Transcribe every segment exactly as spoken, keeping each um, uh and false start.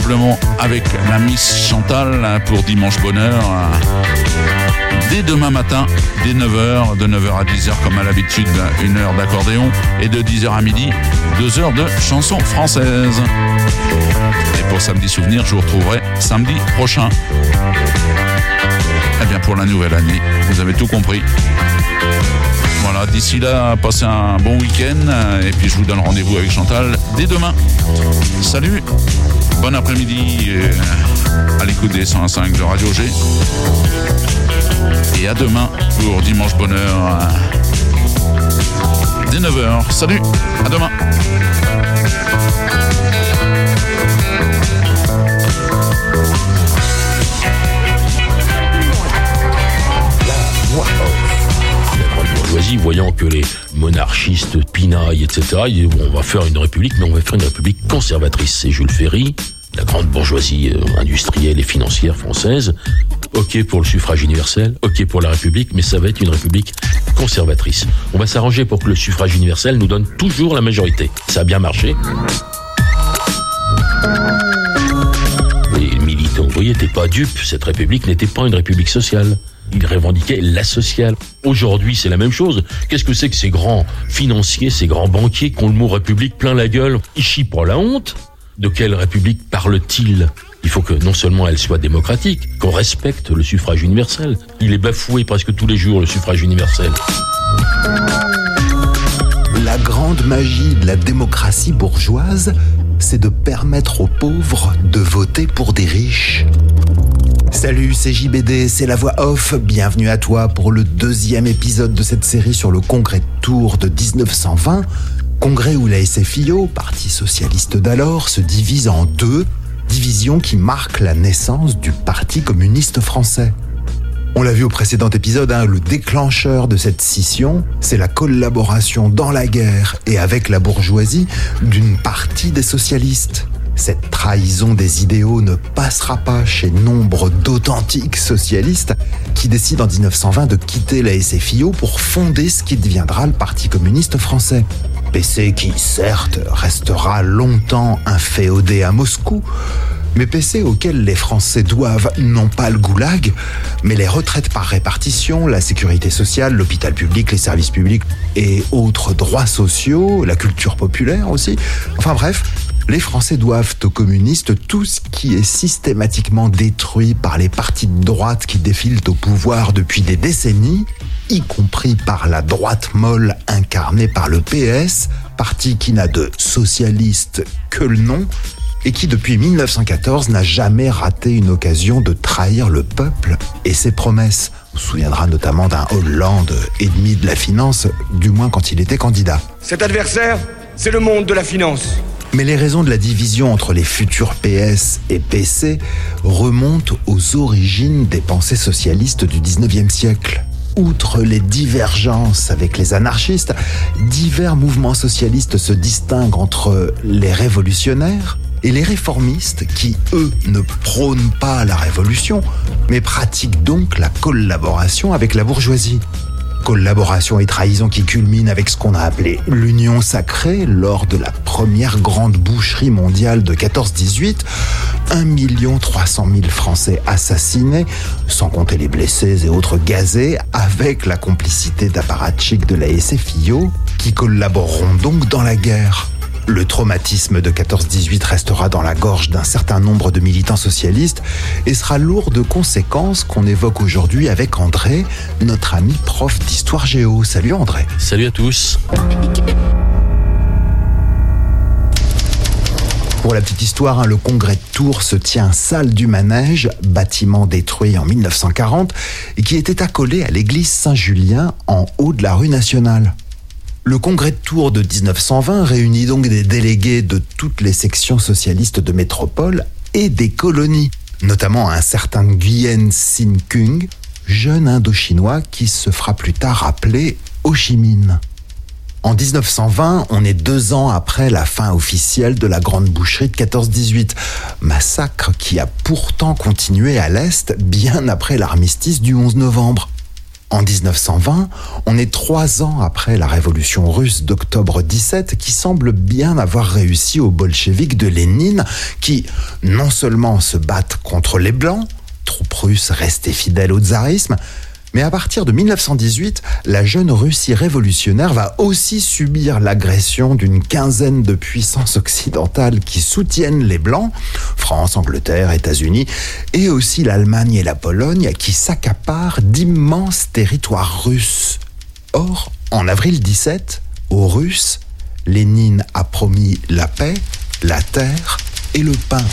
simplement avec la Miss Chantal pour Dimanche Bonheur. Dès demain matin, dès neuf heures, de neuf heures à dix heures comme à l'habitude, une heure d'accordéon et de dix heures à midi, deux heures de chansons françaises. Et pour Samedi Souvenir, je vous retrouverai samedi prochain. Eh bien, pour la nouvelle année, vous avez tout compris. Voilà, d'ici là, passez un bon week-end et puis je vous donne rendez-vous avec Chantal dès demain. Salut, bon après-midi à l'écoute des cent cinq de Radio G. Et à demain pour Dimanche Bonheur dès neuf heures. Salut, à demain. Voyant que les monarchistes pinaillent, et cetera, ils disent, bon, on va faire une république, mais on va faire une république conservatrice. C'est Jules Ferry, la grande bourgeoisie industrielle et financière française. Ok pour le suffrage universel, ok pour la république, mais ça va être une république conservatrice. On va s'arranger pour que le suffrage universel nous donne toujours la majorité. Ça a bien marché. Les militants ouvriers n'étaient pas dupes. Cette république n'était pas une république sociale. Ils revendiquaient la sociale. Aujourd'hui, c'est la même chose. Qu'est-ce que c'est que ces grands financiers, ces grands banquiers qui ont le mot république plein la gueule? Ils chient pour la honte. De quelle république parle-t-il? Il faut que non seulement elle soit démocratique, qu'on respecte le suffrage universel. Il est bafoué presque tous les jours, le suffrage universel. La grande magie de la démocratie bourgeoise, c'est de permettre aux pauvres de voter pour des riches. Salut, c'est J B D, c'est la voix off. Bienvenue à toi pour le deuxième épisode de cette série sur le congrès de Tours de dix-neuf cent vingt. Congrès où la S F I O, parti socialiste d'alors, se divise en deux, division qui marque la naissance du Parti communiste français. On l'a vu au précédent épisode, hein, le déclencheur de cette scission, c'est la collaboration dans la guerre et avec la bourgeoisie d'une partie des socialistes. Cette trahison des idéaux ne passera pas chez nombre d'authentiques socialistes qui décident en dix-neuf cent vingt de quitter la S F I O pour fonder ce qui deviendra le Parti communiste français. P C qui, certes, restera longtemps inféodé à Moscou, mais P C auquel les Français doivent non pas le goulag, mais les retraites par répartition, la sécurité sociale, l'hôpital public, les services publics et autres droits sociaux, la culture populaire aussi. Enfin bref, les Français doivent aux communistes tout ce qui est systématiquement détruit par les partis de droite qui défilent au pouvoir depuis des décennies, y compris par la droite molle incarnée par le P S, parti qui n'a de socialiste que le nom, et qui depuis mille neuf cent quatorze n'a jamais raté une occasion de trahir le peuple et ses promesses. On se souviendra notamment d'un Hollande ennemi de la finance, du moins quand il était candidat. Cet adversaire, c'est le monde de la finance. Mais les raisons de la division entre les futurs P S et P C remontent aux origines des pensées socialistes du dix-neuvième siècle. Outre les divergences avec les anarchistes, divers mouvements socialistes se distinguent entre les révolutionnaires et les réformistes qui, eux, ne prônent pas la révolution, mais pratiquent donc la collaboration avec la bourgeoisie. Collaboration et trahison qui culmine avec ce qu'on a appelé l'Union sacrée lors de la première grande boucherie mondiale de quatorze dix-huit. un million trois cent mille Français assassinés, sans compter les blessés et autres gazés, avec la complicité d'apparatchiks de la S F I O, qui collaboreront donc dans la guerre. Le traumatisme de quatorze dix-huit restera dans la gorge d'un certain nombre de militants socialistes et sera lourd de conséquences qu'on évoque aujourd'hui avec André, notre ami prof d'histoire géo. Salut André. Salut à tous. Pour la petite histoire, hein, le congrès de Tours se tient salle du Manège, bâtiment détruit en mille neuf cent quarante et qui était accolé à l'église Saint-Julien en haut de la rue nationale. Le congrès de Tours de dix-neuf cent vingt réunit donc des délégués de toutes les sections socialistes de métropole et des colonies, notamment un certain Nguyen Sinh Kung, jeune Indochinois qui se fera plus tard appeler Ho Chi Minh. En dix-neuf cent vingt, on est deux ans après la fin officielle de la grande boucherie de quatorze dix-huit, massacre qui a pourtant continué à l'Est bien après l'armistice du onze novembre. En dix-neuf cent vingt, on est trois ans après la révolution russe d'octobre dix-sept qui semble bien avoir réussi aux bolcheviks de Lénine qui, non seulement se battent contre les Blancs, troupes russes restées fidèles au tsarisme, mais à partir de mille neuf cent dix-huit, la jeune Russie révolutionnaire va aussi subir l'agression d'une quinzaine de puissances occidentales qui soutiennent les Blancs, France, Angleterre, États-Unis, et aussi l'Allemagne et la Pologne qui s'accaparent d'immenses territoires russes. Or, en avril dix-sept, aux Russes, Lénine a promis la paix, la terre et le pain.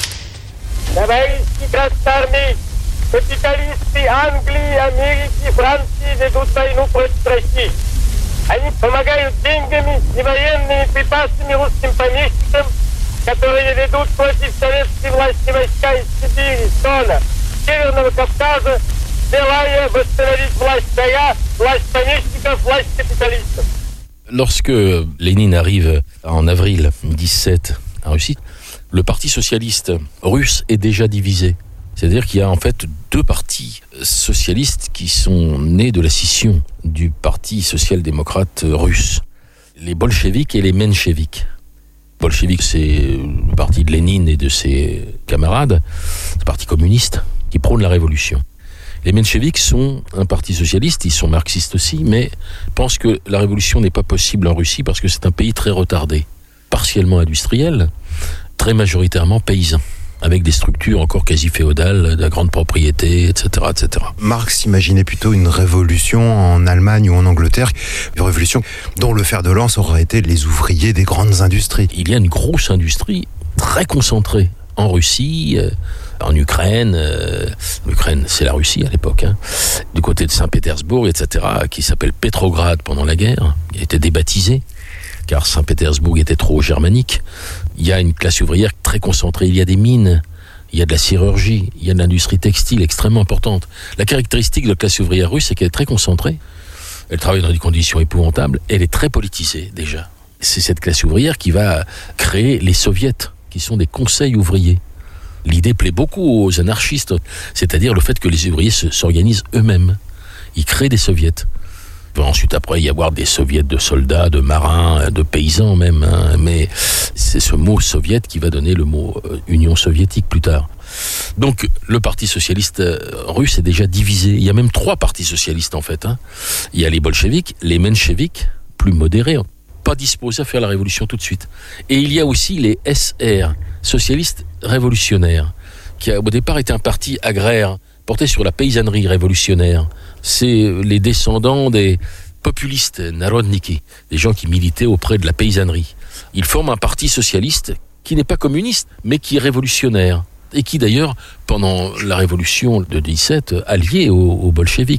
Капиталисты Англии, Америки, Франции ведут войну против России. Они помогают деньгами и военными припасами русским помещикам, которые ведут против советской власти войска из Сибири, Дона, Северного Кавказа, желая восстановить власть царя, власть помещиков, власть капиталистов. Lorsque Lénine arrive en avril dix-sept en Russie, le Parti socialiste russe est déjà divisé. C'est-à-dire qu'il y a en fait deux partis socialistes qui sont nés de la scission du Parti social-démocrate russe. Les bolcheviks et les mencheviks. Bolcheviks, c'est le parti de Lénine et de ses camarades, le parti communiste, qui prône la révolution. Les mencheviks sont un parti socialiste, ils sont marxistes aussi, mais pensent que la révolution n'est pas possible en Russie parce que c'est un pays très retardé, partiellement industriel, très majoritairement paysan, avec des structures encore quasi féodales, de la grande propriété, et cetera, et cetera. Marx imaginait plutôt une révolution en Allemagne ou en Angleterre, une révolution dont le fer de lance aurait été les ouvriers des grandes industries. Il y a une grosse industrie très concentrée en Russie, euh, en Ukraine, euh, l'Ukraine c'est la Russie à l'époque, hein, du côté de Saint-Pétersbourg, et cetera, qui s'appelle Petrograd pendant la guerre, qui a été débaptisé, car Saint-Pétersbourg était trop germanique. Il y a une classe ouvrière très concentrée, il y a des mines, il y a de la sidérurgie, il y a de l'industrie textile extrêmement importante. La caractéristique de la classe ouvrière russe, c'est qu'elle est très concentrée, elle travaille dans des conditions épouvantables, elle est très politisée déjà. C'est cette classe ouvrière qui va créer les soviets, qui sont des conseils ouvriers. L'idée plaît beaucoup aux anarchistes, c'est-à-dire le fait que les ouvriers s'organisent eux-mêmes. Ils créent des soviets. Il va ensuite après y avoir des soviets de soldats, de marins, de paysans même, hein, mais c'est ce mot soviet qui va donner le mot euh, Union soviétique plus tard. Donc le Parti socialiste russe est déjà divisé. Il y a même trois partis socialistes en fait. Hein. Il y a les bolcheviks, les mencheviks, plus modérés, pas disposés à faire la révolution tout de suite. Et il y a aussi les S R, socialistes révolutionnaires, qui au départ était un parti agraire, porté sur la paysannerie révolutionnaire. C'est les descendants des populistes, narodniki, des gens qui militaient auprès de la paysannerie. Ils forment un parti socialiste qui n'est pas communiste, mais qui est révolutionnaire. Et qui d'ailleurs, pendant la révolution de dix-sept, allié aux, aux bolcheviks.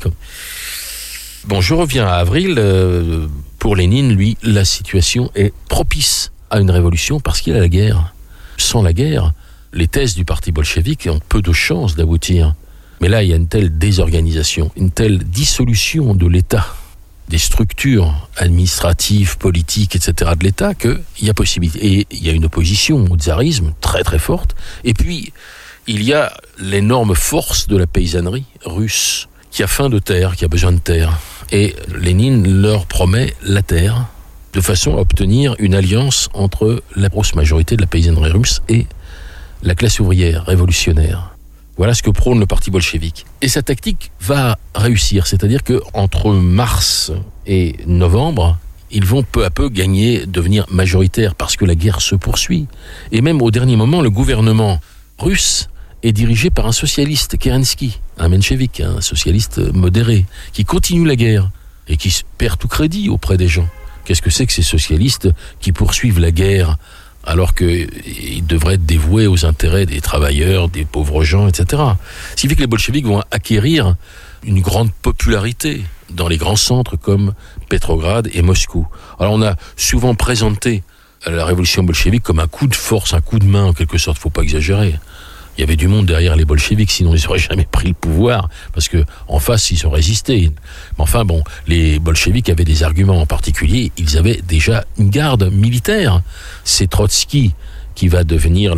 Bon, je reviens à avril. Euh, pour Lénine, lui, la situation est propice à une révolution parce qu'il y a la guerre. Sans la guerre, les thèses du parti bolchevique ont peu de chances d'aboutir. Mais là, il y a une telle désorganisation, une telle dissolution de l'État, des structures administratives, politiques, et cetera de l'État, qu'il y a possibilité. Et il y a une opposition au tsarisme très très forte. Et puis, il y a l'énorme force de la paysannerie russe, qui a faim de terre, qui a besoin de terre. Et Lénine leur promet la terre, de façon à obtenir une alliance entre la grosse majorité de la paysannerie russe et la classe ouvrière révolutionnaire. Voilà ce que prône le parti bolchevique. Et sa tactique va réussir, c'est-à-dire qu'entre mars et novembre, ils vont peu à peu gagner, devenir majoritaires, parce que la guerre se poursuit. Et même au dernier moment, le gouvernement russe est dirigé par un socialiste, Kerensky, un menchevik, un socialiste modéré, qui continue la guerre et qui perd tout crédit auprès des gens. Qu'est-ce que c'est que ces socialistes qui poursuivent la guerre alors qu'ils devraient être dévoués aux intérêts des travailleurs, des pauvres gens, et cetera. Ce qui fait que les bolcheviks vont acquérir une grande popularité dans les grands centres comme Petrograd et Moscou. Alors on a souvent présenté la révolution bolchevique comme un coup de force, un coup de main en quelque sorte, faut pas exagérer. Il y avait du monde derrière les bolcheviks, sinon ils n'auraient jamais pris le pouvoir, parce que en face, ils ont résisté. Mais enfin, bon, les bolcheviks avaient des arguments en particulier, ils avaient déjà une garde militaire. C'est Trotsky qui va devenir le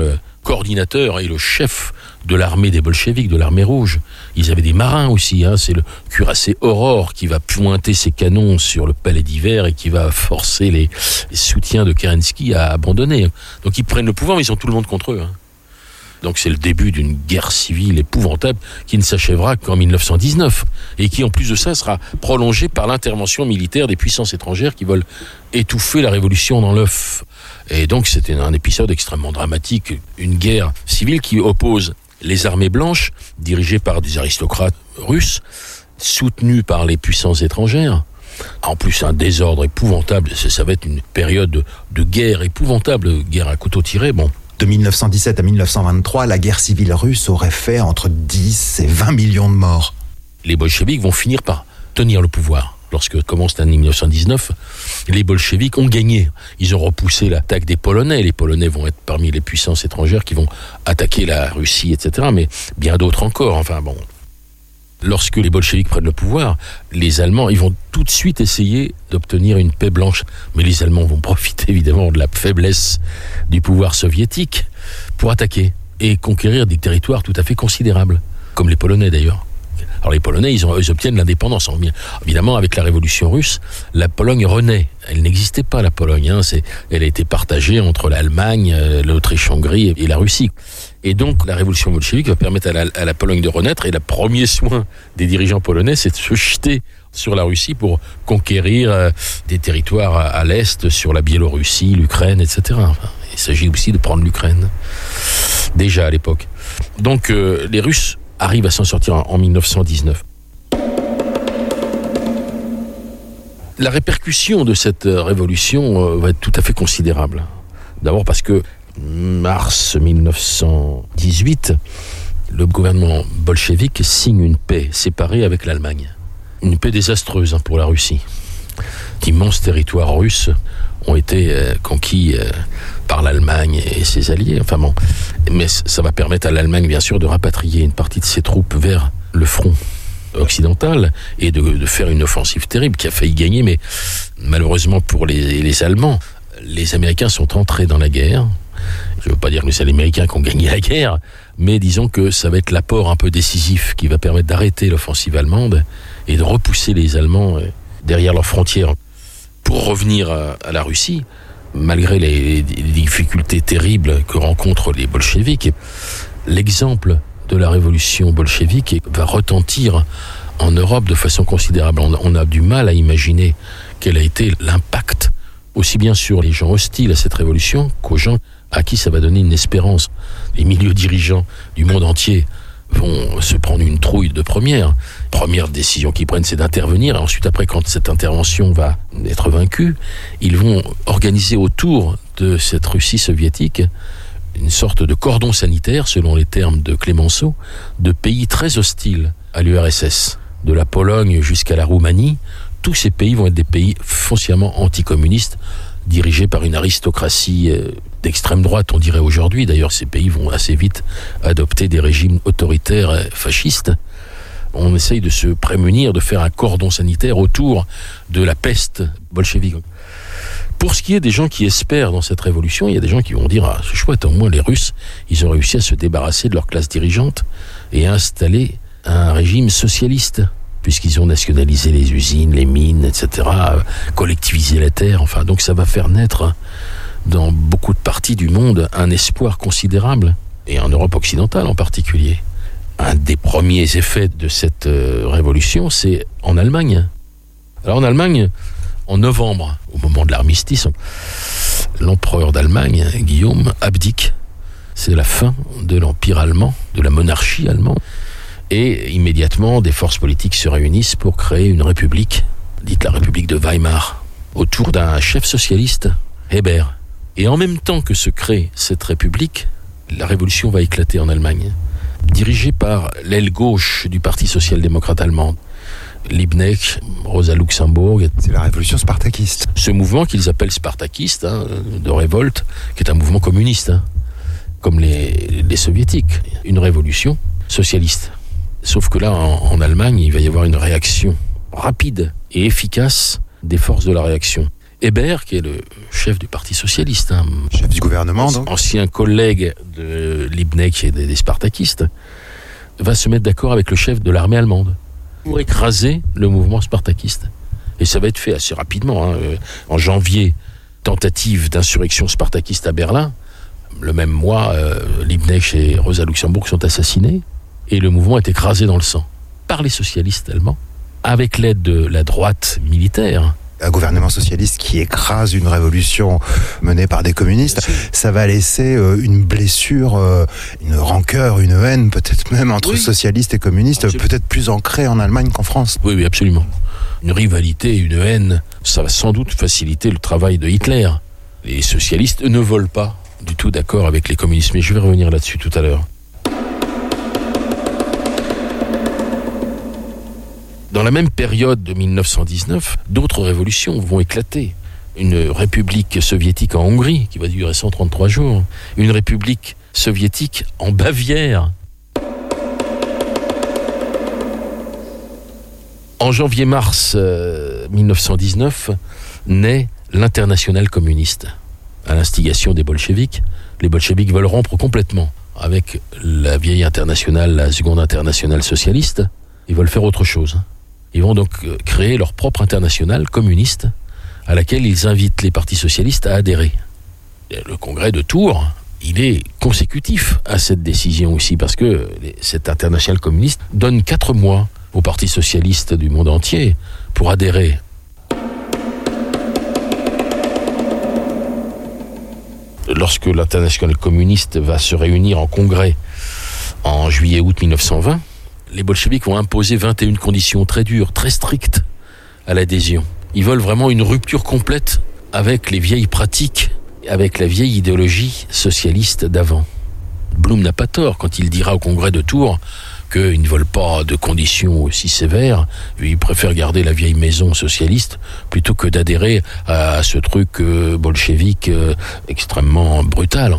coordinateur et le chef de l'armée des bolcheviks, de l'armée rouge. Ils avaient des marins aussi, hein. C'est le cuirassé Aurore qui va pointer ses canons sur le palais d'hiver et qui va forcer les, les soutiens de Kerensky à abandonner. Donc ils prennent le pouvoir, mais ils ont tout le monde contre eux, hein. Donc c'est le début d'une guerre civile épouvantable qui ne s'achèvera qu'en mille neuf cent dix-neuf et qui en plus de ça sera prolongée par l'intervention militaire des puissances étrangères qui veulent étouffer la révolution dans l'œuf. Et donc c'était un épisode extrêmement dramatique, une guerre civile qui oppose les armées blanches dirigées par des aristocrates russes, soutenues par les puissances étrangères. En plus, un désordre épouvantable, ça va être une période de, de guerre épouvantable, guerre à couteau tiré, bon. De mille neuf cent dix-sept à mille neuf cent vingt-trois, la guerre civile russe aurait fait entre dix et vingt millions de morts. Les bolcheviks vont finir par tenir le pouvoir. Lorsque commence l'année mille neuf cent dix-neuf, les bolcheviks ont gagné. Ils ont repoussé l'attaque des Polonais. Les Polonais vont être parmi les puissances étrangères qui vont attaquer la Russie, et cetera. Mais bien d'autres encore. Enfin bon. Lorsque les bolcheviks prennent le pouvoir, les Allemands, ils vont tout de suite essayer d'obtenir une paix blanche. Mais les Allemands vont profiter évidemment de la faiblesse du pouvoir soviétique pour attaquer et conquérir des territoires tout à fait considérables, comme les Polonais d'ailleurs. Alors les Polonais, ils, ont, ils obtiennent l'indépendance. Évidemment, avec la révolution russe, la Pologne renaît. Elle n'existait pas, la Pologne. Hein. C'est, elle a été partagée entre l'Allemagne, l'Autriche-Hongrie et la Russie. Et donc, la révolution bolchevique va permettre à la, à la Pologne de renaître. Et le premier soin des dirigeants polonais, c'est de se jeter sur la Russie pour conquérir euh, des territoires à, à l'Est, sur la Biélorussie, l'Ukraine, et cetera. Enfin, il s'agit aussi de prendre l'Ukraine, déjà à l'époque. Donc, euh, les Russes arrive à s'en sortir en mille neuf cent dix-neuf. La répercussion de cette révolution va être tout à fait considérable. D'abord parce que mars mille neuf cent dix-huit, le gouvernement bolchevique signe une paix séparée avec l'Allemagne. Une paix désastreuse pour la Russie. D'immenses territoires russes ont été euh, conquis euh, par l'Allemagne et ses alliés. Enfin bon, mais ça va permettre à l'Allemagne, bien sûr, de rapatrier une partie de ses troupes vers le front occidental et de, de faire une offensive terrible qui a failli gagner. Mais malheureusement pour les, les Allemands, les Américains sont entrés dans la guerre. Je ne veux pas dire que c'est les Américains qui ont gagné la guerre, mais disons que ça va être l'apport un peu décisif qui va permettre d'arrêter l'offensive allemande et de repousser les Allemands derrière leurs frontières. Pour revenir à, à la Russie, malgré les, les difficultés terribles que rencontrent les bolcheviks, l'exemple de la révolution bolchevique va retentir en Europe de façon considérable. On, on a du mal à imaginer quel a été l'impact, aussi bien sur les gens hostiles à cette révolution qu'aux gens à qui ça va donner une espérance. Les milieux dirigeants du monde entier vont se prendre une trouille de première. Première décision qu'ils prennent, c'est d'intervenir. Et ensuite, après, quand cette intervention va être vaincue, ils vont organiser autour de cette Russie soviétique une sorte de cordon sanitaire, selon les termes de Clémenceau, de pays très hostiles à l'U R S S. De la Pologne jusqu'à la Roumanie, tous ces pays vont être des pays foncièrement anticommunistes, dirigés par une aristocratie d'extrême droite, on dirait aujourd'hui. D'ailleurs, ces pays vont assez vite adopter des régimes autoritaires fascistes. On essaye de se prémunir, de faire un cordon sanitaire autour de la peste bolchevique. Pour ce qui est des gens qui espèrent dans cette révolution, il y a des gens qui vont dire « Ah, c'est chouette, au moins les Russes, ils ont réussi à se débarrasser de leur classe dirigeante et à installer un régime socialiste, puisqu'ils ont nationalisé les usines, les mines, et cetera, collectivisé la terre. Enfin, donc ça va faire naître dans beaucoup de parties du monde un espoir considérable, et en Europe occidentale en particulier. Un des premiers effets de cette euh, révolution, c'est en Allemagne. Alors en Allemagne, en novembre, au moment de l'armistice, l'empereur d'Allemagne, Guillaume, abdique. C'est la fin de l'empire allemand, de la monarchie allemande. Et immédiatement, des forces politiques se réunissent pour créer une république, dite la République de Weimar, autour d'un chef socialiste, Hébert. Et en même temps que se crée cette république, la révolution va éclater en Allemagne, dirigée par l'aile gauche du Parti social-démocrate allemand, Liebknecht, Rosa Luxemburg. C'est la révolution spartakiste. Ce mouvement qu'ils appellent spartakiste, hein, de révolte, qui est un mouvement communiste, hein, comme les, les soviétiques. Une révolution socialiste. Sauf que là, en, en Allemagne, il va y avoir une réaction rapide et efficace des forces de la réaction. Hébert, qui est le chef du Parti socialiste, hein, chef du gouvernement, donc. Ancien collègue de Liebknecht et des, des spartakistes, va se mettre d'accord avec le chef de l'armée allemande pour écraser le mouvement spartakiste. Et ça va être fait assez rapidement. Hein. En janvier, tentative d'insurrection spartakiste à Berlin. Le même mois, euh, Liebknecht et Rosa Luxemburg sont assassinés et le mouvement est écrasé dans le sang par les socialistes allemands, avec l'aide de la droite militaire. Un gouvernement socialiste qui écrase une révolution menée par des communistes, ça va laisser euh, une blessure, euh, une rancœur, une haine, peut-être même entre oui. socialistes et communistes, absolument. Peut-être plus ancrée en Allemagne qu'en France. Oui, oui, absolument. Une rivalité, une haine, ça va sans doute faciliter le travail de Hitler. Les socialistes ne veulent pas du tout d'accord avec les communistes, mais je vais revenir là-dessus tout à l'heure. Dans la même période de mille neuf cent dix-neuf, d'autres révolutions vont éclater. Une république soviétique en Hongrie, qui va durer cent trente-trois jours. Une république soviétique en Bavière. En janvier-mars euh, mille neuf cent dix-neuf, naît l'Internationale communiste. À l'instigation des bolcheviks, les bolcheviks veulent rompre complètement avec la vieille internationale, la seconde internationale socialiste. Ils veulent faire autre chose. Ils vont donc créer leur propre internationale communiste à laquelle ils invitent les partis socialistes à adhérer. Le congrès de Tours, il est consécutif à cette décision aussi parce que cette internationale communiste donne quatre mois aux partis socialistes du monde entier pour adhérer. Lorsque l'internationale communiste va se réunir en congrès en juillet-août mille neuf cent vingt, les bolcheviks vont imposer vingt et une conditions très dures, très strictes à l'adhésion. Ils veulent vraiment une rupture complète avec les vieilles pratiques, avec la vieille idéologie socialiste d'avant. Blum n'a pas tort quand il dira au congrès de Tours qu'ils ne veulent pas de conditions aussi sévères. Ils préfèrent garder la vieille maison socialiste plutôt que d'adhérer à ce truc euh, bolchevique euh, extrêmement brutal.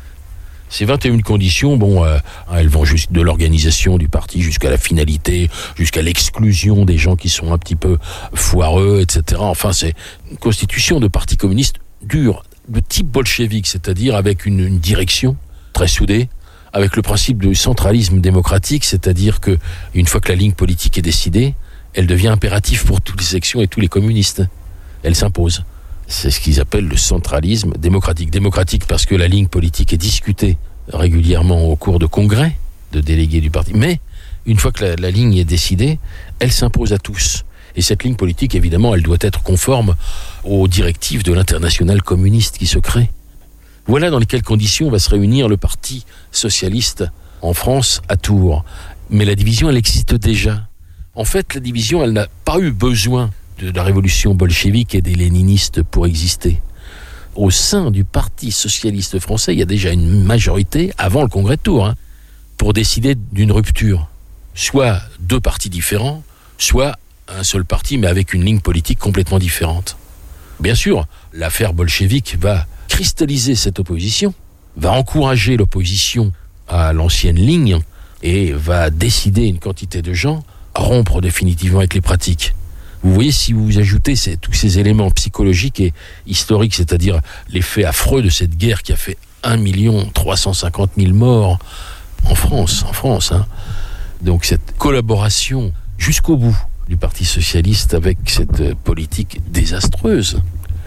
Ces vingt et une conditions, bon, euh, elles vont juste de l'organisation du parti jusqu'à la finalité, jusqu'à l'exclusion des gens qui sont un petit peu foireux, et cetera. Enfin, c'est une constitution de parti communiste dure, de type bolchevique, c'est-à-dire avec une, une direction très soudée, avec le principe du centralisme démocratique, c'est-à-dire que une fois que la ligne politique est décidée, elle devient impérative pour toutes les sections et tous les communistes. Elle s'impose. C'est ce qu'ils appellent le centralisme démocratique. Démocratique parce que la ligne politique est discutée régulièrement au cours de congrès de délégués du parti. Mais une fois que la, la ligne est décidée, elle s'impose à tous. Et cette ligne politique, évidemment, elle doit être conforme aux directives de l'internationale communiste qui se crée. Voilà dans lesquelles conditions va se réunir le Parti socialiste en France à Tours. Mais la division, elle existe déjà. En fait, la division, elle n'a pas eu besoin de la révolution bolchevique et des léninistes pour exister. Au sein du Parti socialiste français, il y a déjà une majorité, avant le congrès de Tours, hein, pour décider d'une rupture. Soit deux partis différents, soit un seul parti, mais avec une ligne politique complètement différente. Bien sûr, l'affaire bolchevique va cristalliser cette opposition, va encourager l'opposition à l'ancienne ligne et va décider une quantité de gens à rompre définitivement avec les pratiques. Vous voyez, si vous ajoutez ces, tous ces éléments psychologiques et historiques, c'est-à-dire l'effet affreux de cette guerre qui a fait un million trois cent cinquante mille morts en France, en France, hein. Donc cette collaboration jusqu'au bout du Parti socialiste avec cette politique désastreuse,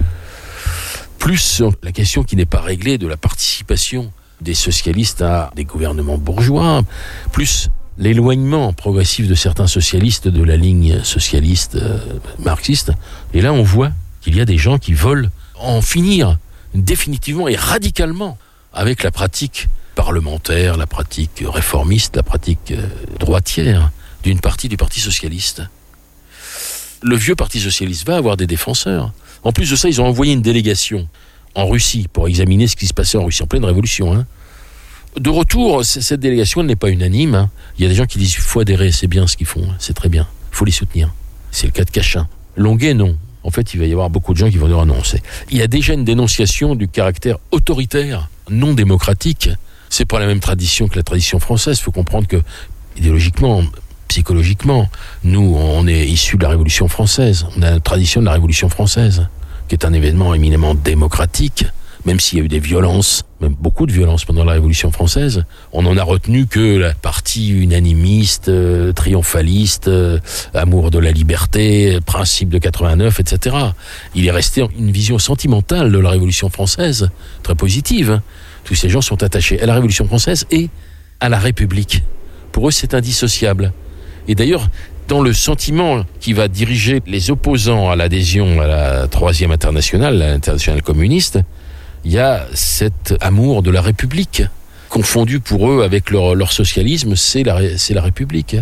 plus la question qui n'est pas réglée de la participation des socialistes à des gouvernements bourgeois, plus l'éloignement progressif de certains socialistes de la ligne socialiste euh, marxiste. Et là, on voit qu'il y a des gens qui veulent en finir définitivement et radicalement avec la pratique parlementaire, la pratique réformiste, la pratique euh, droitière d'une partie du Parti socialiste. Le vieux Parti socialiste va avoir des défenseurs. En plus de ça, ils ont envoyé une délégation en Russie pour examiner ce qui se passait en Russie en pleine révolution, hein. De retour, cette délégation elle n'est pas unanime, hein. Il y a des gens qui disent qu'il faut adhérer, c'est bien ce qu'ils font, c'est très bien, il faut les soutenir. C'est le cas de Cachin. Longuet, non. En fait, il va y avoir beaucoup de gens qui vont dire ah non. C'est... Il y a déjà une dénonciation du caractère autoritaire, non démocratique. C'est pas la même tradition que la tradition française. Il faut comprendre que, idéologiquement, psychologiquement, nous, on est issus de la Révolution française. On a la tradition de la Révolution française, qui est un événement éminemment démocratique, même s'il y a eu des violences, même beaucoup de violences pendant la Révolution française, on n'en a retenu que la partie unanimiste, euh, triomphaliste, euh, amour de la liberté, principe de quatre-vingt-neuf, et cetera. Il est resté une vision sentimentale de la Révolution française, très positive. Hein. Tous ces gens sont attachés à la Révolution française et à la République. Pour eux, c'est indissociable. Et d'ailleurs, dans le sentiment qui va diriger les opposants à l'adhésion à la troisième internationale, l'internationale communiste, il y a cet amour de la République, confondu pour eux avec leur, leur socialisme, c'est la, c'est la République.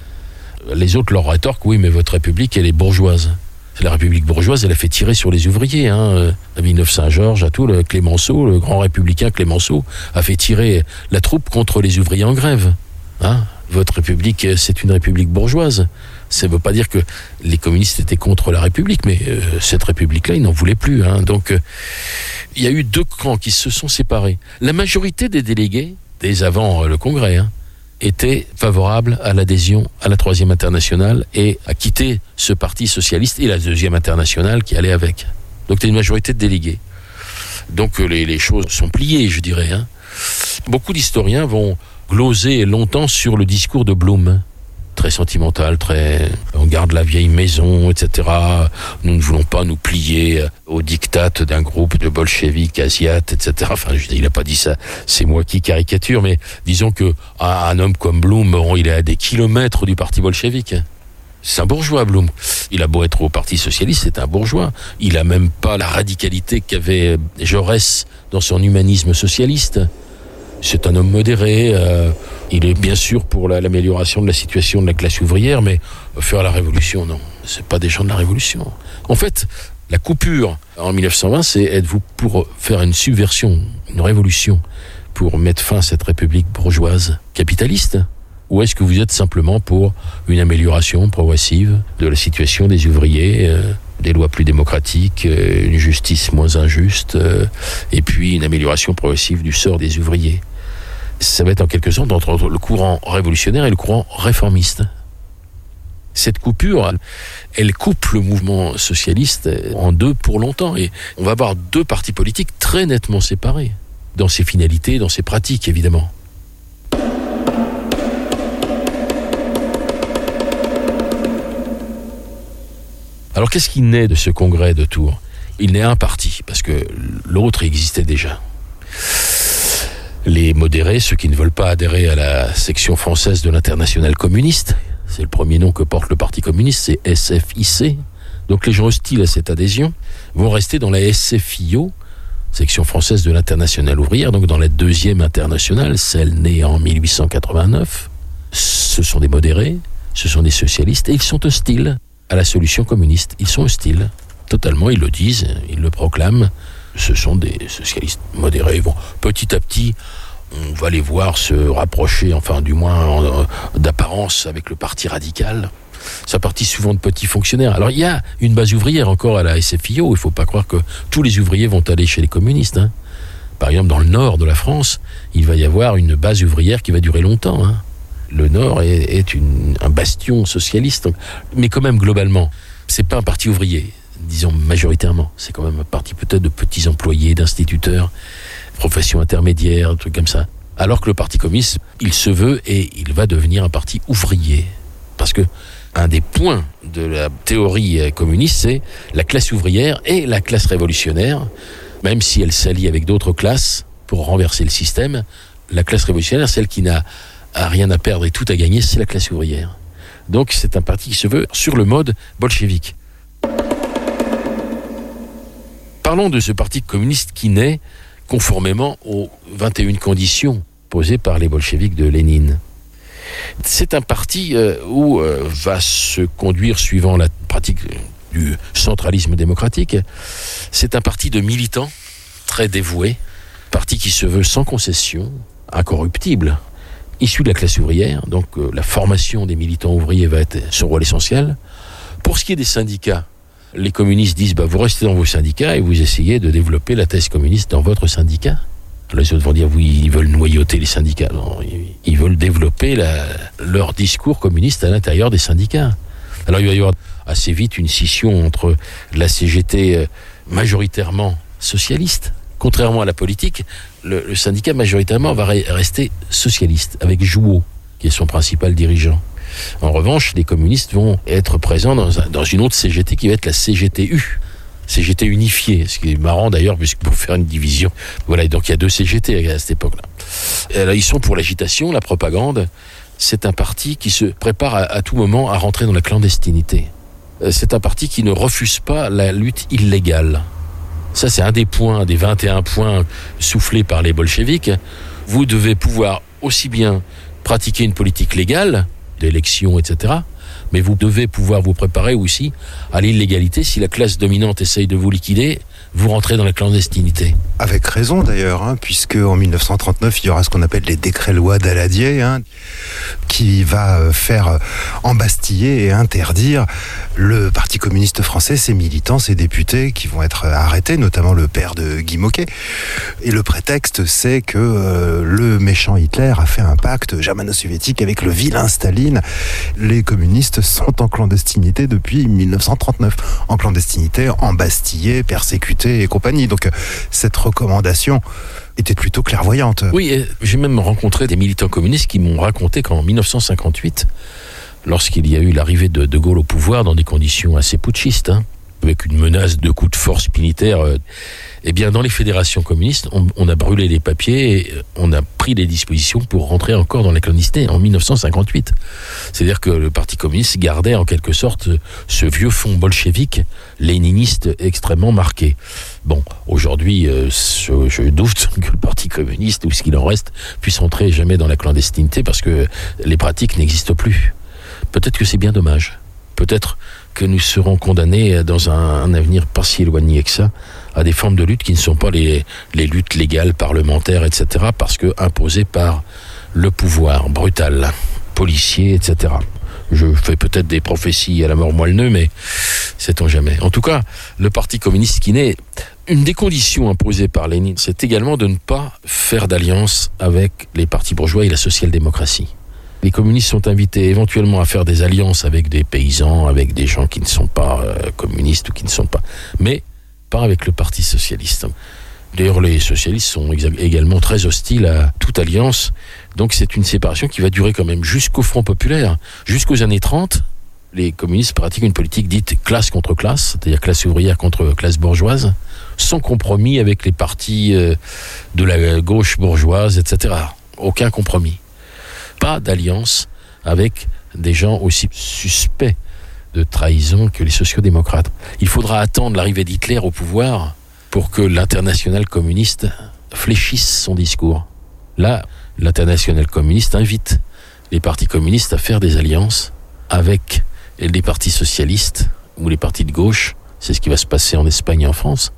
Les autres leur rétorquent, oui, mais votre République, elle est bourgeoise. C'est la République bourgeoise, elle a fait tirer sur les ouvriers. Hein. À Villeneuve-Saint-Georges, à tout, le Clémenceau, le grand républicain Clémenceau, a fait tirer la troupe contre les ouvriers en grève. Hein. Votre République, c'est une République bourgeoise. Ça ne veut pas dire que les communistes étaient contre la République, mais euh, cette République-là, ils n'en voulaient plus. Hein. Donc, euh, il y a eu deux camps qui se sont séparés. La majorité des délégués, dès avant euh, le Congrès, hein, étaient favorables à l'adhésion à la Troisième Internationale et à quitter ce parti socialiste et la Deuxième Internationale qui allait avec. Donc, il y a une majorité de délégués. Donc, euh, les, les choses sont pliées, je dirais. Hein. Beaucoup d'historiens vont gloser longtemps sur le discours de Blum, très sentimental, très on garde la vieille maison, et cetera. Nous ne voulons pas nous plier au diktat d'un groupe de bolcheviks asiates, et cetera. Enfin, je dis, il n'a pas dit ça, c'est moi qui caricature, mais disons que un homme comme Blum, bon, il est à des kilomètres du parti bolchevique. C'est un bourgeois, Blum. Il a beau être au Parti socialiste, c'est un bourgeois. Il a même pas la radicalité qu'avait Jaurès dans son humanisme socialiste. C'est un homme modéré, euh, il est bien sûr pour la, l'amélioration de la situation de la classe ouvrière, mais faire la révolution, non, c'est pas des gens de la révolution. En fait, la coupure en dix-neuf cent vingt, c'est êtes-vous pour faire une subversion, une révolution, pour mettre fin à cette république bourgeoise capitaliste, ou est-ce que vous êtes simplement pour une amélioration progressive de la situation des ouvriers, euh, des lois plus démocratiques, euh, une justice moins injuste, euh, et puis une amélioration progressive du sort des ouvriers. Ça va être en quelque sorte entre le courant révolutionnaire et le courant réformiste. Cette coupure, elle coupe le mouvement socialiste en deux pour longtemps, et on va avoir deux partis politiques très nettement séparés, dans ses finalités, dans ses pratiques évidemment. Alors qu'est-ce qui naît de ce congrès de Tours ? Il naît un parti, parce que l'autre existait déjà. Les modérés, ceux qui ne veulent pas adhérer à la section française de l'Internationale communiste, c'est le premier nom que porte le Parti communiste, c'est S F I C. Donc les gens hostiles à cette adhésion vont rester dans la S F I O, section française de l'Internationale ouvrière, donc dans la deuxième internationale, celle née en mille huit cent quatre-vingt-neuf. Ce sont des modérés, ce sont des socialistes, et ils sont hostiles à la solution communiste. Ils sont hostiles, totalement, ils le disent, ils le proclament. Ce sont des socialistes modérés. Bon, petit à petit, on va les voir se rapprocher, enfin du moins euh, d'apparence avec le parti radical. C'est un parti souvent de petits fonctionnaires. Alors il y a une base ouvrière encore à la S F I O, il ne faut pas croire que tous les ouvriers vont aller chez les communistes. Hein. Par exemple, dans le nord de la France, il va y avoir une base ouvrière qui va durer longtemps. Hein. Le Nord est, est une, un bastion socialiste, mais quand même globalement, c'est pas un parti ouvrier, disons majoritairement. C'est quand même un parti peut-être de petits employés, d'instituteurs, professions intermédiaires, des trucs comme ça. Alors que le Parti communiste, il se veut et il va devenir un parti ouvrier. Parce que un des points de la théorie communiste, c'est la classe ouvrière et la classe révolutionnaire, même si elle s'allie avec d'autres classes pour renverser le système, la classe révolutionnaire, celle qui n'a a rien à perdre et tout à gagner, c'est la classe ouvrière. Donc c'est un parti qui se veut sur le mode bolchevique. Parlons de ce parti communiste qui naît conformément aux vingt et une conditions posées par les bolcheviks de Lénine. C'est un parti euh, où euh, va se conduire, suivant la pratique du centralisme démocratique, c'est un parti de militants très dévoués, parti qui se veut sans concession, incorruptible, issu de la classe ouvrière, donc euh, la formation des militants ouvriers va être son rôle essentiel. Pour ce qui est des syndicats, les communistes disent bah, vous restez dans vos syndicats et vous essayez de développer la thèse communiste dans votre syndicat. Les autres vont dire oui, ils veulent noyauter les syndicats. Non, ils veulent développer la, leur discours communiste à l'intérieur des syndicats. Alors il va y avoir assez vite une scission entre la C G T majoritairement socialiste Contrairement à la politique, le, le syndicat majoritairement va re- rester socialiste, avec Jouot, qui est son principal dirigeant. En revanche, les communistes vont être présents dans, un, dans une autre C G T qui va être la C G T U. C G T unifié, ce qui est marrant d'ailleurs, puisque pour faire une division, voilà, et donc il y a deux C G T à cette époque-là. Alors, ils sont pour l'agitation, la propagande. C'est un parti qui se prépare à, à tout moment à rentrer dans la clandestinité. C'est un parti qui ne refuse pas la lutte illégale. Ça, c'est un des points, des vingt et un points soufflés par les bolcheviks. Vous devez pouvoir aussi bien pratiquer une politique légale, d'élections, et cetera, mais vous devez pouvoir vous préparer aussi à l'illégalité. Si la classe dominante essaye de vous liquider, vous rentrez dans la clandestinité. Avec raison d'ailleurs, hein, puisque en mille neuf cent trente-neuf, il y aura ce qu'on appelle les décrets-lois d'Aladier, hein, qui va faire embastiller et interdire le Parti communiste français, ses militants, ses députés qui vont être arrêtés, notamment le père de Guy Môquet. Et le prétexte, c'est que euh, le méchant Hitler a fait un pacte germano-soviétique avec le vilain Staline. Les communistes sont en clandestinité depuis mille neuf cent trente-neuf. En clandestinité, embastillés, persécutés et compagnie. Donc cette recommandation était plutôt clairvoyante. Oui, et j'ai même rencontré des militants communistes qui m'ont raconté qu'en mille neuf cent cinquante-huit, lorsqu'il y a eu l'arrivée de De Gaulle au pouvoir dans des conditions assez putschistes, hein, avec une menace de coups de force militaire, euh, eh bien dans les fédérations communistes, on, on a brûlé les papiers et on a pris des dispositions pour rentrer encore dans la clandestinité en mille neuf cent cinquante-huit. C'est-à-dire que le Parti communiste gardait en quelque sorte ce vieux fond bolchevique, léniniste extrêmement marqué. Bon, aujourd'hui, euh, je, je doute que le Parti communiste, ou ce qu'il en reste, puisse entrer jamais dans la clandestinité parce que les pratiques n'existent plus. Peut-être que c'est bien dommage. Peut-être que nous serons condamnés dans un, un avenir pas si éloigné que ça à des formes de lutte qui ne sont pas les, les luttes légales, parlementaires, et cetera, parce que imposées par le pouvoir brutal, policier, et cetera. Je fais peut-être des prophéties à la mort moelle-neu, mais sait-on jamais. En tout cas, le Parti communiste qui naît, une des conditions imposées par Lénine, c'est également de ne pas faire d'alliance avec les partis bourgeois et la social-démocratie. Les communistes sont invités éventuellement à faire des alliances avec des paysans, avec des gens qui ne sont pas euh, communistes ou qui ne sont pas... Mais pas avec le Parti socialiste. D'ailleurs, les socialistes sont exa- également très hostiles à toute alliance. Donc c'est une séparation qui va durer quand même jusqu'au Front populaire. Jusqu'aux années trente, les communistes pratiquent une politique dite classe contre classe, c'est-à-dire classe ouvrière contre classe bourgeoise, sans compromis avec les partis euh, de la gauche bourgeoise, et cetera. Aucun compromis. Pas d'alliance avec des gens aussi suspects de trahison que les sociodémocrates. Il faudra attendre l'arrivée d'Hitler au pouvoir pour que l'internationale communiste fléchisse son discours. Là, l'internationale communiste invite les partis communistes à faire des alliances avec les partis socialistes ou les partis de gauche. C'est ce qui va se passer en Espagne et en France.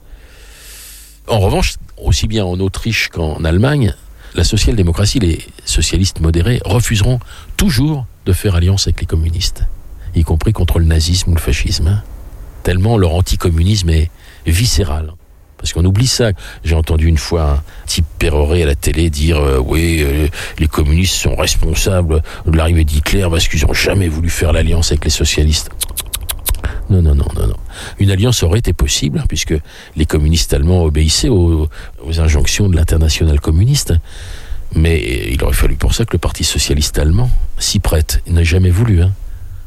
En revanche, aussi bien en Autriche qu'en Allemagne, la social-démocratie, les socialistes modérés, refuseront toujours de faire alliance avec les communistes, y compris contre le nazisme ou le fascisme, tellement leur anticommunisme est viscéral. Parce qu'on oublie ça. J'ai entendu une fois un type péroré à la télé dire euh, « Oui, euh, les communistes sont responsables de l'arrivée d'Hitler parce qu'ils n'ont jamais voulu faire l'alliance avec les socialistes. » Non, non, non, non, non. Une alliance aurait été possible, puisque les communistes allemands obéissaient aux, aux injonctions de l'internationale communiste. Mais il aurait fallu pour ça que le Parti socialiste allemand s'y prête. Il n'a jamais voulu, hein.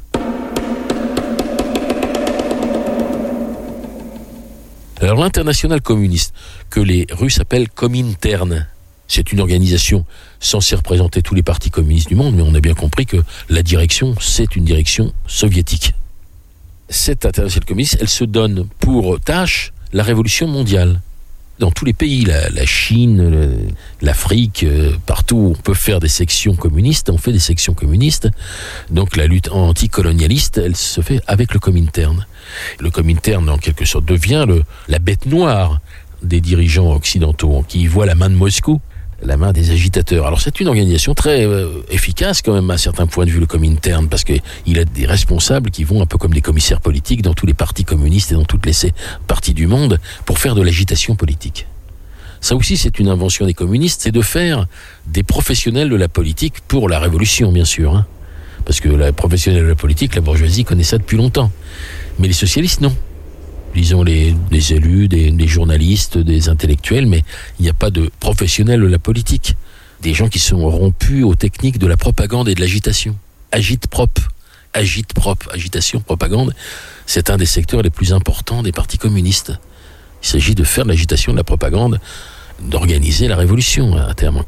Alors l'internationale communiste, que les Russes appellent Komintern, c'est une organisation censée représenter tous les partis communistes du monde, mais on a bien compris que la direction, c'est une direction soviétique. Cette internationale communiste, elle se donne pour tâche la révolution mondiale. Dans tous les pays, la, la Chine, le, l'Afrique, euh, partout où on peut faire des sections communistes, on fait des sections communistes. Donc la lutte anticolonialiste, elle se fait avec le Komintern. Le Komintern, en quelque sorte, devient le, la bête noire des dirigeants occidentaux qui voient la main de Moscou, la main des agitateurs. Alors c'est une organisation très euh, efficace quand même à certains points de vue, le Komintern, parce qu'il a des responsables qui vont un peu comme des commissaires politiques dans tous les partis communistes et dans toutes les parties du monde pour faire de l'agitation politique. Ça aussi c'est une invention des communistes, c'est de faire des professionnels de la politique pour la révolution bien sûr, hein. Parce que les professionnels de la politique, la bourgeoisie connaît ça depuis longtemps. Mais les socialistes non. disons les, des élus, des, des journalistes, des intellectuels, mais il n'y a pas de professionnels de la politique. Des gens qui sont rompus aux techniques de la propagande et de l'agitation. Agite-prop, agite-prop, agitation, propagande, c'est un des secteurs les plus importants des partis communistes. Il s'agit de faire de l'agitation, de la propagande, d'organiser la révolution à terme.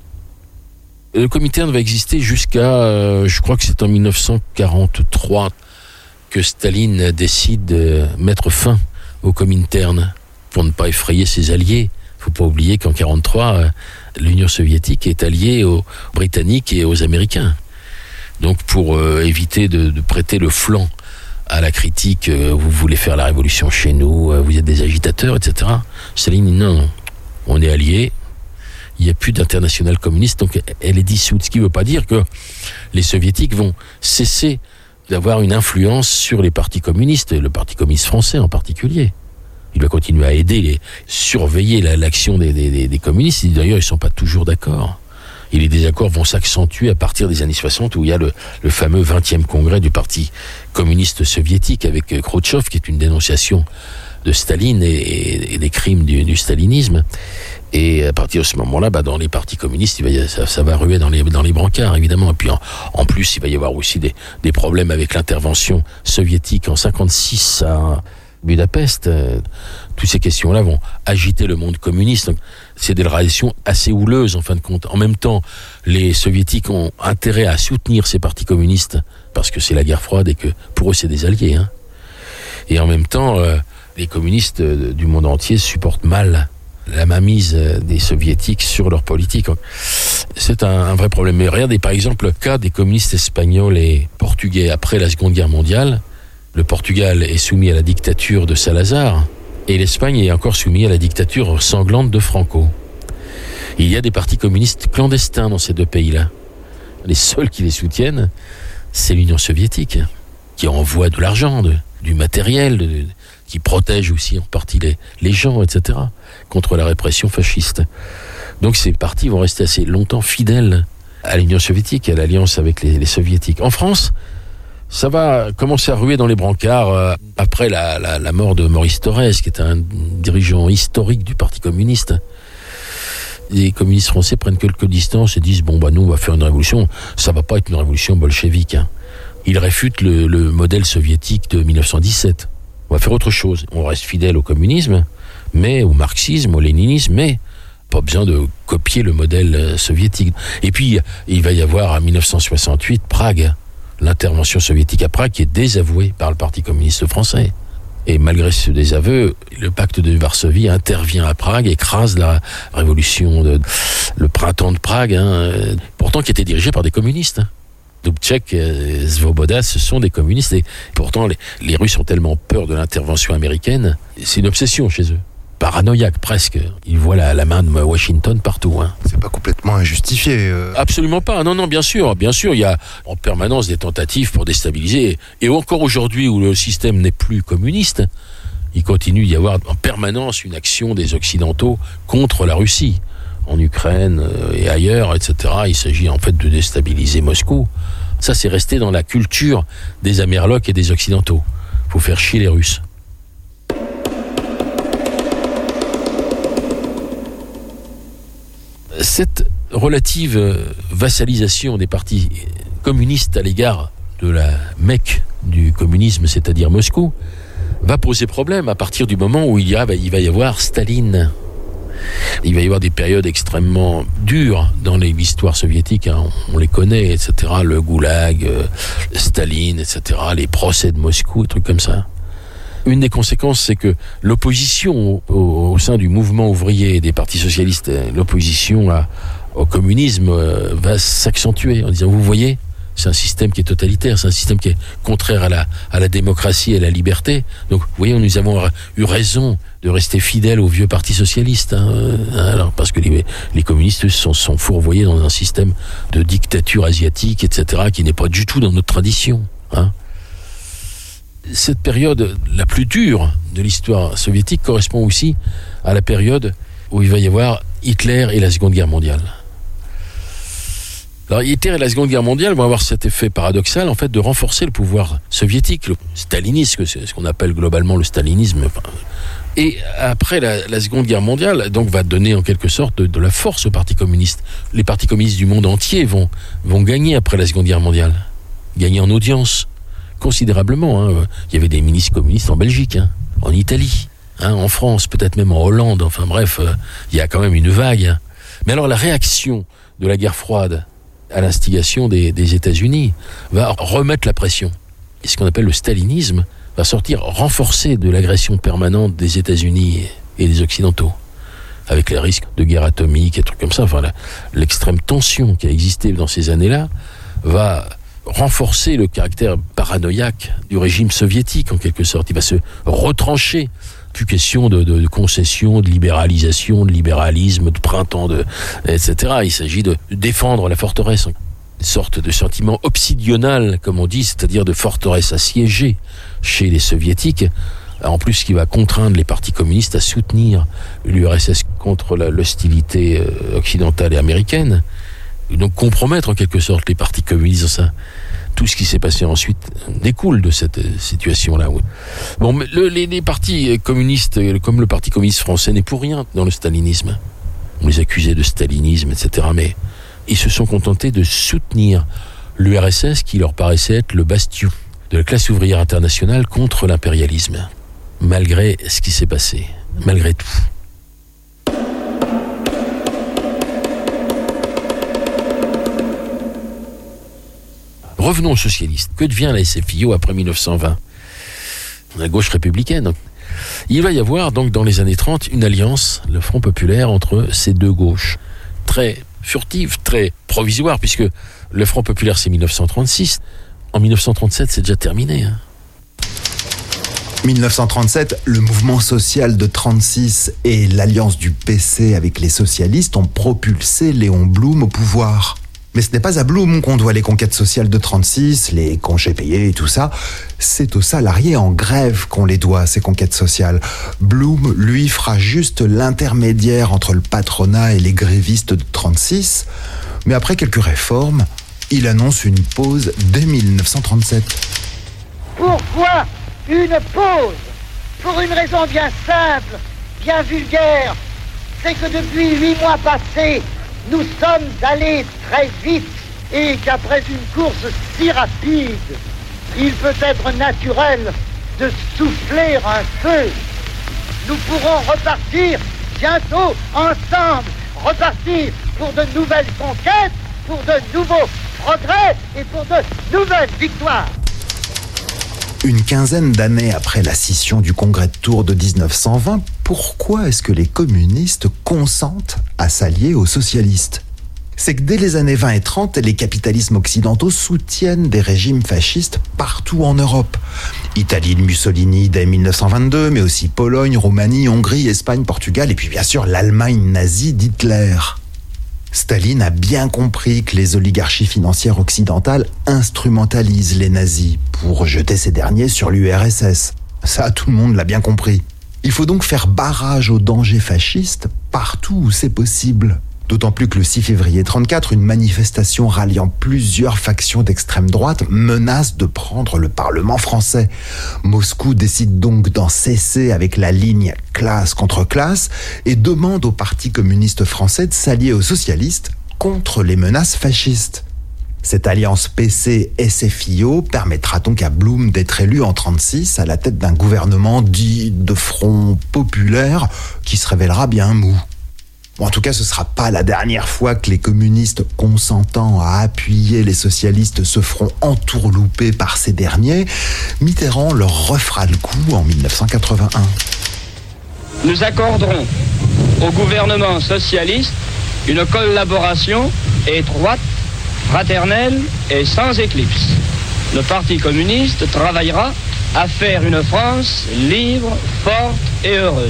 Le Comintern va exister jusqu'à, euh, je crois que c'est en dix-neuf cent quarante-trois que Staline décide de mettre fin au Comintern pour ne pas effrayer ses alliés. Il ne faut pas oublier qu'en dix-neuf cent quarante-trois, euh, l'Union soviétique est alliée aux Britanniques et aux Américains. Donc pour euh, éviter de, de prêter le flanc à la critique, euh, vous voulez faire la révolution chez nous, euh, vous êtes des agitateurs, et cetera. Staline dit non, non, on est alliés. Il n'y a plus d'internationale communiste, donc elle est dissoute. Ce qui ne veut pas dire que les soviétiques vont cesser d'avoir une influence sur les partis communistes, et le Parti communiste français en particulier. Il va continuer à aider, les, surveiller la, l'action des, des, des communistes. Et d'ailleurs, ils ne sont pas toujours d'accord. Et les désaccords vont s'accentuer à partir des années soixante, où il y a le, le fameux vingtième congrès du Parti communiste soviétique avec Khrouchtchev, qui est une dénonciation de Staline et, et, et des crimes du, du stalinisme. Et à partir de ce moment-là, bah, dans les partis communistes, il va y, ça, ça va ruer dans les, dans les brancards, évidemment. Et puis en, en plus, il va y avoir aussi des, des problèmes avec l'intervention soviétique en cinquante-six à Budapest. Euh, toutes ces questions-là vont agiter le monde communiste. Donc, c'est des relations assez houleuses, en fin de compte. En même temps, les soviétiques ont intérêt à soutenir ces partis communistes, parce que c'est la guerre froide et que pour eux, c'est des alliés. Hein. Et en même temps, euh, les communistes euh, du monde entier supportent mal la mainmise des soviétiques sur leur politique. C'est un, un vrai problème. Mais regardez, par exemple, le cas des communistes espagnols et portugais après la Seconde Guerre mondiale. Le Portugal est soumis à la dictature de Salazar et l'Espagne est encore soumise à la dictature sanglante de Franco. Il y a des partis communistes clandestins dans ces deux pays-là. Les seuls qui les soutiennent, c'est l'Union soviétique, qui envoie de l'argent, de, du matériel, de, de, qui protège aussi en partie les, les gens, et cetera, contre la répression fasciste. Donc ces partis vont rester assez longtemps fidèles à l'Union soviétique et à l'alliance avec les, les soviétiques. En France, ça va commencer à ruer dans les brancards euh, après la, la, la mort de Maurice Thorez, qui est un dirigeant historique du Parti communiste. Les communistes français prennent quelques distances et disent « Bon, bah nous, on va faire une révolution. Ça va pas être une révolution bolchevique. Hein. » Ils réfutent le, le modèle soviétique de dix-neuf cent dix-sept. On va faire autre chose. On reste fidèle au communisme, mais au marxisme, au léninisme, mais pas besoin de copier le modèle soviétique. Et puis, il va y avoir en dix-neuf cent soixante-huit, Prague, l'intervention soviétique à Prague qui est désavouée par le Parti communiste français. Et malgré ce désaveu, le pacte de Varsovie intervient à Prague, écrase la révolution, de, le printemps de Prague, hein, pourtant qui était dirigé par des communistes. Hein. Dubček et Svoboda, ce sont des communistes. Et pourtant, les, les Russes ont tellement peur de l'intervention américaine, c'est une obsession chez eux. Paranoïaque presque. Ils voient la, la main de Washington partout. Hein. C'est pas complètement injustifié. Euh... Absolument pas. Non, non, bien sûr. Bien sûr, il y a en permanence des tentatives pour déstabiliser. Et encore aujourd'hui, où le système n'est plus communiste, il continue d'y avoir en permanence une action des Occidentaux contre la Russie. En Ukraine et ailleurs, et cetera. Il s'agit en fait de déstabiliser Moscou. Ça, c'est resté dans la culture des Amerlocs et des Occidentaux. Il faut faire chier les Russes. Cette relative vassalisation des partis communistes à l'égard de la Mecque du communisme, c'est-à-dire Moscou, va poser problème à partir du moment où il, y a, il va y avoir Staline. Il va y avoir des périodes extrêmement dures dans l'histoire soviétique, hein. On les connaît, et cetera. Le goulag, euh, Staline, et cetera. Les procès de Moscou, des trucs comme ça. Une des conséquences, c'est que l'opposition au, au, au sein du mouvement ouvrier et des partis socialistes, l'opposition à, au communisme euh, va s'accentuer en disant, vous voyez, c'est un système qui est totalitaire, c'est un système qui est contraire à la, à la démocratie et à la liberté. Donc, vous voyez, nous avons eu raison de rester fidèles au vieux parti socialiste, hein, alors, parce que les, les communistes sont, sont fourvoyés dans un système de dictature asiatique, et cetera, qui n'est pas du tout dans notre tradition, hein. Cette période la plus dure de l'histoire soviétique correspond aussi à la période où il va y avoir Hitler et la Seconde Guerre mondiale. Alors, Hitler et la Seconde Guerre mondiale vont avoir cet effet paradoxal, en fait, de renforcer le pouvoir soviétique, le stalinisme, c'est ce qu'on appelle globalement le stalinisme. Enfin, et après la, la Seconde Guerre mondiale, donc, va donner en quelque sorte de, de la force au Parti communiste. Les partis communistes du monde entier vont, vont gagner après la Seconde Guerre mondiale. Gagner en audience, considérablement. Hein. Il y avait des ministres communistes en Belgique, hein, en Italie, hein, en France, peut-être même en Hollande. Enfin bref, euh, il y a quand même une vague. Hein. Mais alors, la réaction de la guerre froide à l'instigation des, des États-Unis, va remettre la pression. Et ce qu'on appelle le stalinisme va sortir renforcé de l'agression permanente des États-Unis et des Occidentaux, avec les risques de guerre atomique et trucs comme ça. Enfin, la, l'extrême tension qui a existé dans ces années-là va renforcer le caractère paranoïaque du régime soviétique, en quelque sorte. Il va se retrancher. Plus question de, de, de concession, de libéralisation, de libéralisme, de printemps, de, et cetera. Il s'agit de défendre la forteresse. Une sorte de sentiment obsidional, comme on dit, c'est-à-dire de forteresse assiégée chez les soviétiques. En plus, qui va contraindre les partis communistes à soutenir l'U R S S contre la, l'hostilité occidentale et américaine. Et donc compromettre en quelque sorte les partis communistes dans ça. Tout ce qui s'est passé ensuite découle de cette situation-là. Oui. Bon, mais le, les, les partis communistes, comme le Parti communiste français, n'est pour rien dans le stalinisme. On les accusait de stalinisme, et cetera. Mais ils se sont contentés de soutenir l'U R S S qui leur paraissait être le bastion de la classe ouvrière internationale contre l'impérialisme. Malgré ce qui s'est passé. Malgré tout. Revenons aux socialistes. Que devient la S F I O après mille neuf cent vingt ? La gauche républicaine. Il va y avoir donc dans les années trente une alliance, le Front populaire, entre ces deux gauches. Très furtive, très provisoire, puisque le Front populaire c'est mille neuf cent trente-six. En mille neuf cent trente-sept c'est déjà terminé. Hein. mille neuf cent trente-sept, le mouvement social de trente-six et l'alliance du P C avec les socialistes ont propulsé Léon Blum au pouvoir. Mais ce n'est pas à Blum qu'on doit les conquêtes sociales de trente-six, les congés payés et tout ça. C'est aux salariés en grève qu'on les doit, ces conquêtes sociales. Blum, lui, fera juste l'intermédiaire entre le patronat et les grévistes de trente-six. Mais après quelques réformes, il annonce une pause dès mille neuf cent trente-sept. Pourquoi une pause ? Pour une raison bien simple, bien vulgaire. C'est que depuis huit mois passés, nous sommes allés très vite et qu'après une course si rapide, il peut être naturel de souffler un feu. Nous pourrons repartir bientôt ensemble, repartir pour de nouvelles conquêtes, pour de nouveaux progrès et pour de nouvelles victoires. Une quinzaine d'années après la scission du Congrès de Tours de dix-neuf cent vingt, pourquoi est-ce que les communistes consentent à s'allier aux socialistes ? C'est que dès les années vingt et trente, les capitalismes occidentaux soutiennent des régimes fascistes partout en Europe. Italie de Mussolini dès mille neuf cent vingt-deux, mais aussi Pologne, Roumanie, Hongrie, Espagne, Portugal, et puis bien sûr l'Allemagne nazie d'Hitler. Staline a bien compris que les oligarchies financières occidentales instrumentalisent les nazis pour jeter ces derniers sur l'U R S S. Ça, tout le monde l'a bien compris. Il faut donc faire barrage aux dangers fascistes partout où c'est possible. D'autant plus que le six février trente-quatre, une manifestation ralliant plusieurs factions d'extrême droite menace de prendre le Parlement français. Moscou décide donc d'en cesser avec la ligne classe contre classe et demande au Parti communiste français de s'allier aux socialistes contre les menaces fascistes. Cette alliance P C S F I O permettra donc à Blum d'être élu en trente-six à la tête d'un gouvernement dit de front populaire qui se révélera bien mou. Bon, en tout cas, ce ne sera pas la dernière fois que les communistes consentant à appuyer les socialistes se feront entourlouper par ces derniers. Mitterrand leur refera le coup en mille neuf cent quatre-vingt-un. Nous accorderons au gouvernement socialiste une collaboration étroite, fraternelle et sans éclipse. Le Parti communiste travaillera à faire une France libre, forte et heureuse.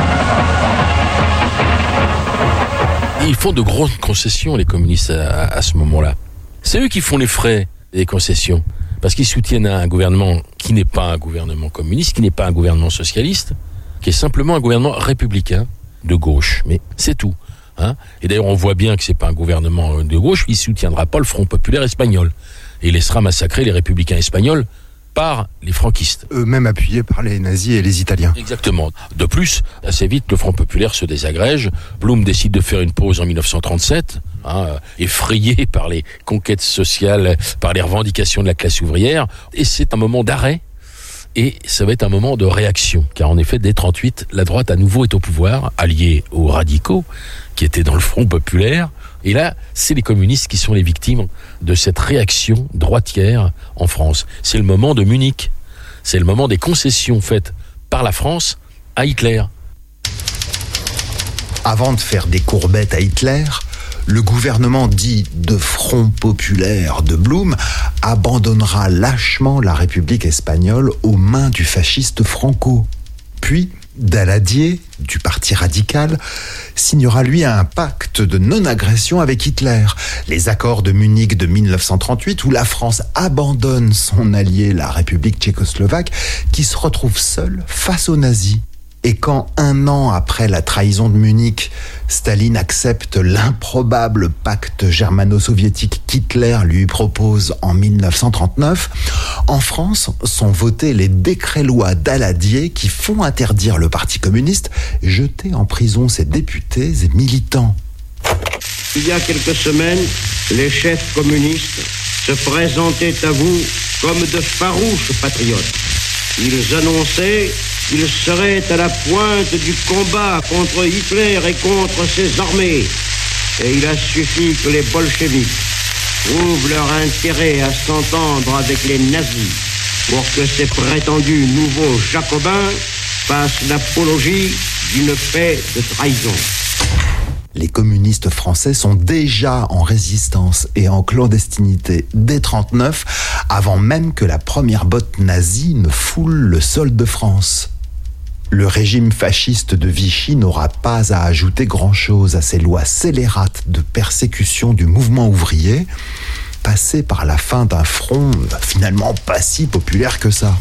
Ils font de grosses concessions, les communistes, à, à ce moment-là. C'est eux qui font les frais des concessions. Parce qu'ils soutiennent un gouvernement qui n'est pas un gouvernement communiste, qui n'est pas un gouvernement socialiste, qui est simplement un gouvernement républicain de gauche. Mais c'est tout. Hein. Et d'ailleurs, on voit bien que c'est pas un gouvernement de gauche, il soutiendra pas le Front populaire espagnol et laissera massacrer les républicains espagnols par les franquistes. Eux-mêmes appuyés par les nazis et les Italiens. Exactement. De plus, assez vite, le Front populaire se désagrège. Blum décide de faire une pause en dix-neuf cent trente-sept, hein, effrayé par les conquêtes sociales, par les revendications de la classe ouvrière. Et c'est un moment d'arrêt. Et ça va être un moment de réaction. Car en effet, dès trente-huit, la droite à nouveau est au pouvoir, alliée aux radicaux, qui étaient dans le Front populaire. Et là, c'est les communistes qui sont les victimes de cette réaction droitière en France. C'est le moment de Munich. C'est le moment des concessions faites par la France à Hitler. Avant de faire des courbettes à Hitler, le gouvernement dit de Front populaire de Blum abandonnera lâchement la République espagnole aux mains du fasciste Franco. Puis, Daladier, du Parti radical, signera lui un pacte de non-agression avec Hitler, les accords de Munich de dix-neuf cent trente-huit, où la France abandonne son allié, la République tchécoslovaque, qui se retrouve seule face aux nazis. Et quand, un an après la trahison de Munich, Staline accepte l'improbable pacte germano-soviétique qu'Hitler lui propose en dix-neuf cent trente-neuf, en France sont votés les décrets-lois Daladier qui font interdire le Parti communiste et jeter en prison ses députés et militants. Il y a quelques semaines, les chefs communistes se présentaient à vous comme de farouches patriotes. Ils annonçaient qu'ils seraient à la pointe du combat contre Hitler et contre ses armées. Et il a suffi que les bolcheviks trouvent leur intérêt à s'entendre avec les nazis pour que ces prétendus nouveaux jacobins fassent l'apologie d'une paix de trahison. Les communistes français sont déjà en résistance et en clandestinité dès trente-neuf, avant même que la première botte nazie ne foule le sol de France. Le régime fasciste de Vichy n'aura pas à ajouter grand-chose à ces lois scélérates de persécution du mouvement ouvrier, passées par la fin d'un front finalement pas si populaire que ça.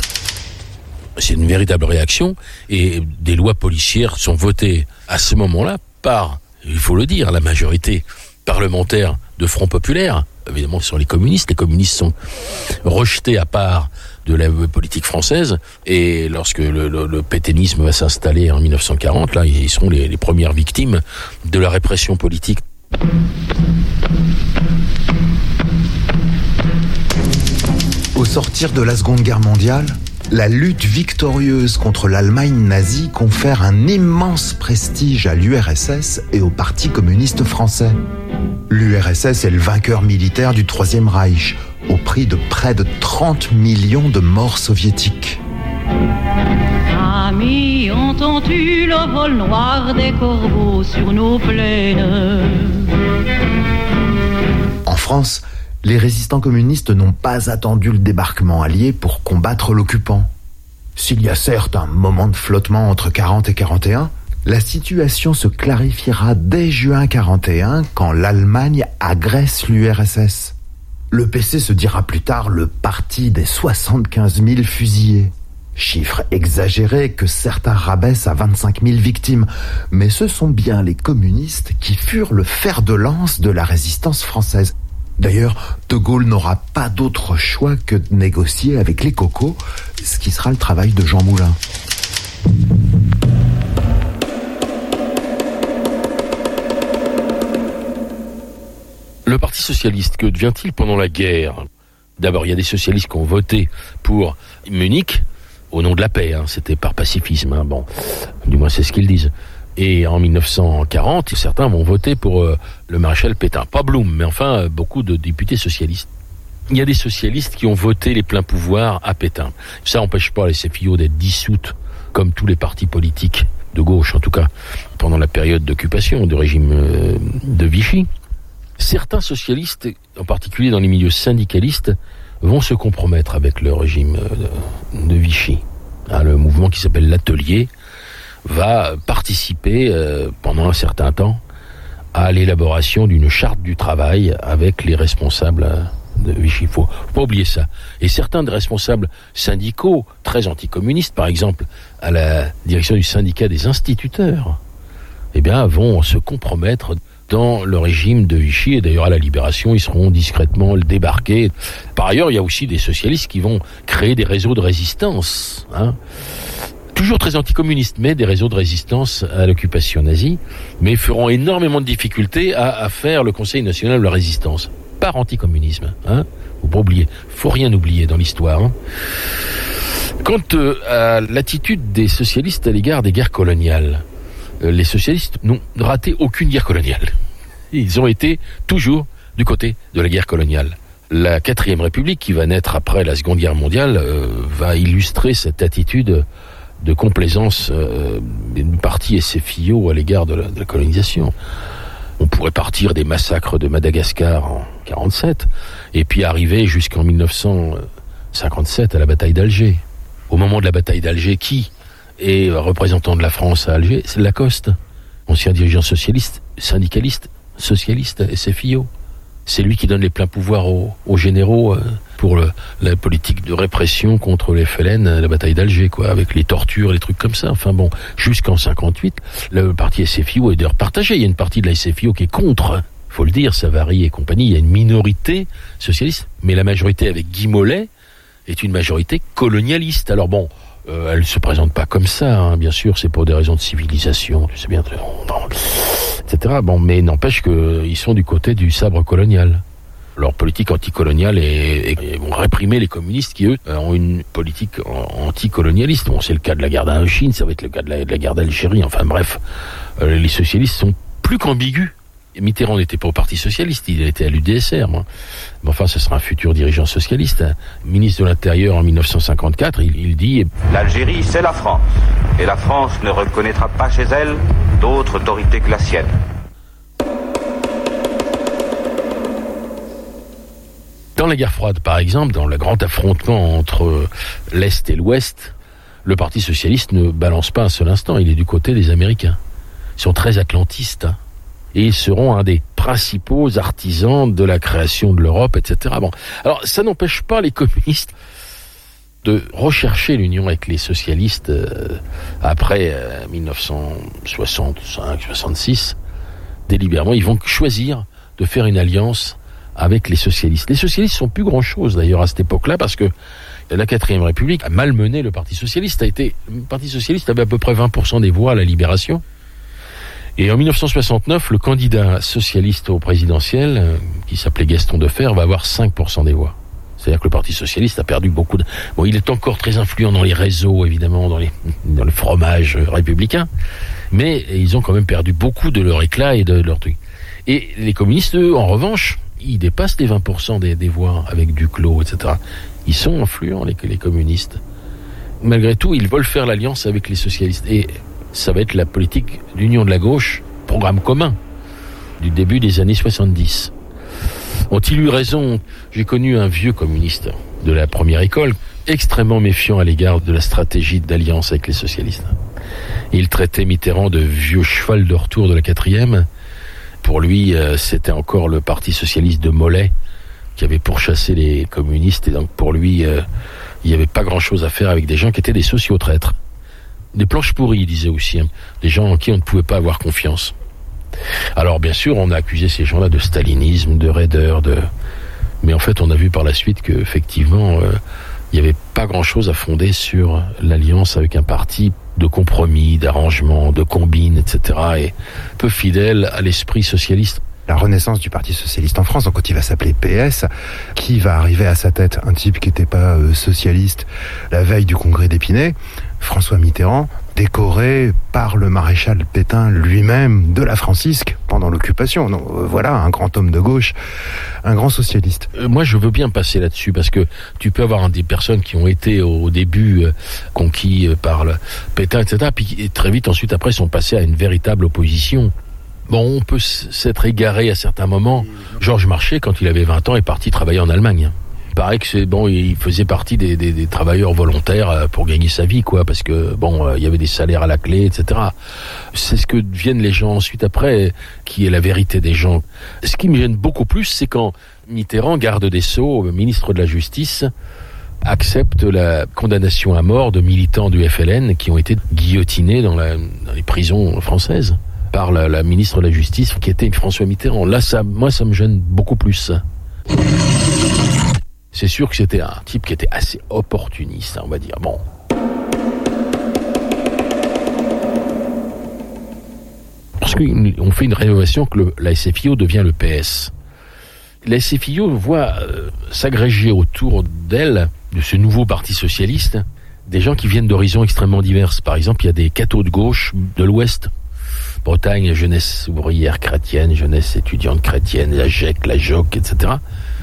C'est une véritable réaction et des lois policières sont votées à ce moment-là par, il faut le dire, la majorité parlementaire de Front populaire. Évidemment, ce sont les communistes. Les communistes sont rejetés à part de la politique française. Et lorsque le, le, le pétainisme va s'installer en dix-neuf cent quarante, là, ils seront les, les premières victimes de la répression politique. Au sortir de la Seconde Guerre mondiale, la lutte victorieuse contre l'Allemagne nazie confère un immense prestige à l'U R S S et au Parti communiste français. L'U R S S est le vainqueur militaire du Troisième Reich, au prix de près de trente millions de morts soviétiques. Amis, entends-tu le vol noir des corbeaux sur nos plaines? En France, les résistants communistes n'ont pas attendu le débarquement allié pour combattre l'occupant. S'il y a certes un moment de flottement entre quarante et quarante et un, la situation se clarifiera dès juin quarante et un quand l'Allemagne agresse l'U R S S. Le P C se dira plus tard le parti des soixante-quinze mille fusillés. Chiffre exagéré que certains rabaissent à vingt-cinq mille victimes, mais ce sont bien les communistes qui furent le fer de lance de la résistance française. D'ailleurs, De Gaulle n'aura pas d'autre choix que de négocier avec les cocos, ce qui sera le travail de Jean Moulin. Le Parti socialiste, que devient-il pendant la guerre? D'abord, il y a des socialistes qui ont voté pour Munich, au nom de la paix, hein, c'était par pacifisme, hein, bon, du moins c'est ce qu'ils disent. Et en dix-neuf cent quarante, certains vont voter pour euh, le maréchal Pétain. Pas Blum, mais enfin, euh, beaucoup de députés socialistes. Il y a des socialistes qui ont voté les pleins pouvoirs à Pétain. Ça n'empêche pas les C F I O d'être dissoutes, comme tous les partis politiques de gauche, en tout cas, pendant la période d'occupation du régime euh, de Vichy. Certains socialistes, en particulier dans les milieux syndicalistes, vont se compromettre avec le régime euh, de Vichy. Hein, le mouvement qui s'appelle l'Atelier va participer euh, pendant un certain temps à l'élaboration d'une charte du travail avec les responsables euh, de Vichy. Il faut, faut pas oublier ça. Et certains des responsables syndicaux très anticommunistes, par exemple à la direction du syndicat des instituteurs, eh bien, vont se compromettre dans le régime de Vichy, et d'ailleurs à la Libération, ils seront discrètement débarqués. Par ailleurs, il y a aussi des socialistes qui vont créer des réseaux de résistance, hein. Toujours très anticommunistes, mais des réseaux de résistance à l'occupation nazie, mais feront énormément de difficultés à, à faire le Conseil national de la résistance, par anticommunisme, hein. Faut pas oublier, faut rien oublier dans l'histoire, hein. Quant euh, à l'attitude des socialistes à l'égard des guerres coloniales, les socialistes n'ont raté aucune guerre coloniale. Ils ont été toujours du côté de la guerre coloniale. La quatrième République, qui va naître après la Seconde Guerre mondiale, euh, va illustrer cette attitude de complaisance euh, d'une partie S F I O à l'égard de la, de la colonisation. On pourrait partir des massacres de Madagascar en quarante-sept, et puis arriver jusqu'en mille neuf cent cinquante-sept à la bataille d'Alger. Au moment de la bataille d'Alger, qui et représentant de la France à Alger, c'est Lacoste, ancien dirigeant socialiste, syndicaliste, socialiste, S F I O. C'est lui qui donne les pleins pouvoirs aux, aux généraux euh, pour le, la politique de répression contre les F L N, la bataille d'Alger, quoi, avec les tortures, les trucs comme ça. Enfin bon, jusqu'en cinquante-huit, le parti S F I O est d'ailleurs partagé. Il y a une partie de la S F I O qui est contre, faut le dire, Savary et compagnie. Il y a une minorité socialiste, mais la majorité avec Guy Mollet est une majorité colonialiste. Alors bon, Euh, elle ne se présente pas comme ça, hein, bien sûr, c'est pour des raisons de civilisation, tu sais bien, et cetera. Bon, mais n'empêche qu'ils sont du côté du sabre colonial. Leur politique anticoloniale est, est, vont réprimer les communistes qui, eux, ont une politique anticolonialiste. Bon, c'est le cas de la guerre d'Indochine, ça va être le cas de la, de la guerre d'Algérie, enfin bref. Euh, les socialistes sont plus qu'ambigus. Mitterrand n'était pas au Parti Socialiste, il était à l'U D S R, moi. Mais enfin, ce sera un futur dirigeant socialiste. Hein. Ministre de l'Intérieur en mille neuf cent cinquante-quatre, il, il dit... L'Algérie, c'est la France. Et la France ne reconnaîtra pas chez elle d'autre autorité que la sienne. Dans la guerre froide, par exemple, dans le grand affrontement entre l'Est et l'Ouest, le Parti Socialiste ne balance pas un seul instant, il est du côté des Américains. Ils sont très atlantistes, hein. Et ils seront un des principaux artisans de la création de l'Europe, et cetera. Bon, alors ça n'empêche pas les communistes de rechercher l'union avec les socialistes euh, après euh, mille neuf cent soixante-cinq soixante-six. Délibérément, ils vont choisir de faire une alliance avec les socialistes. Les socialistes sont plus grand-chose d'ailleurs à cette époque-là, parce que la quatrième République a malmené le Parti Socialiste. A été, le Parti Socialiste avait à peu près vingt pour cent des voix à la Libération. Et en mille neuf cent soixante-neuf, le candidat socialiste au présidentiel, euh, qui s'appelait Gaston Defferre, va avoir cinq pour cent des voix. C'est-à-dire que le Parti Socialiste a perdu beaucoup de... Bon, il est encore très influent dans les réseaux, évidemment, dans les, dans le fromage républicain, mais ils ont quand même perdu beaucoup de leur éclat et de leur truc. Et les communistes, eux, en revanche, ils dépassent les vingt pour cent des, des voix avec Duclos, et cetera. Ils sont influents, les, les communistes. Malgré tout, ils veulent faire l'alliance avec les socialistes. Et ça va être la politique d'union de la gauche, programme commun, du début des années soixante-dix. Ont-ils eu raison? J'ai connu un vieux communiste de la première école, extrêmement méfiant à l'égard de la stratégie d'alliance avec les socialistes. Il traitait Mitterrand de vieux cheval de retour de la quatrième. Pour lui, euh, c'était encore le Parti Socialiste de Mollet qui avait pourchassé les communistes, et donc pour lui, euh, il n'y avait pas grand-chose à faire avec des gens qui étaient des sociotraîtres. Des planches pourries, il disait aussi, hein, des gens en qui on ne pouvait pas avoir confiance. Alors bien sûr, on a accusé ces gens-là de stalinisme, de raideur, de... mais en fait, on a vu par la suite qu'effectivement, euh, il n'y avait pas grand-chose à fonder sur l'alliance avec un parti de compromis, d'arrangement, de combine, et cetera, et peu fidèle à l'esprit socialiste. La renaissance du Parti Socialiste en France, donc quand il va s'appeler P S, qui va arriver à sa tête? Un type qui n'était pas euh, socialiste la veille du congrès d'Épinay, François Mitterrand, décoré par le maréchal Pétain lui-même de la Francisque pendant l'occupation. Donc euh, voilà, un grand homme de gauche, un grand socialiste. Euh, moi, je veux bien passer là-dessus, parce que tu peux avoir des personnes qui ont été au début euh, conquis euh, par le Pétain, et cetera, puis et très vite ensuite après sont passés à une véritable opposition. Bon, on peut s'être égaré à certains moments. Georges Marchais, quand il avait vingt ans, est parti travailler en Allemagne. Il paraît que c'est bon, il faisait partie des, des, des travailleurs volontaires pour gagner sa vie, quoi, parce que bon, il y avait des salaires à la clé, et cetera. C'est ce que deviennent les gens ensuite après, qui est la vérité des gens. Ce qui me gêne beaucoup plus, c'est quand Mitterrand, garde des Sceaux, ministre de la Justice, accepte la condamnation à mort de militants du F L N qui ont été guillotinés dans, la, dans les prisons françaises. par la, la ministre de la Justice, qui était François Mitterrand. Là, ça, moi, ça me gêne beaucoup plus. C'est sûr que c'était un type qui était assez opportuniste, on va dire. Bon. Parce qu'on fait une rénovation que le, la S F I O devient le P S. La S F I O voit euh, s'agréger autour d'elle, de ce nouveau parti socialiste, des gens qui viennent d'horizons extrêmement divers. Par exemple, il y a des cathos de gauche de l'Ouest. Bretagne, jeunesse ouvrière chrétienne, jeunesse étudiante chrétienne, la G E C, la J O C, et cetera,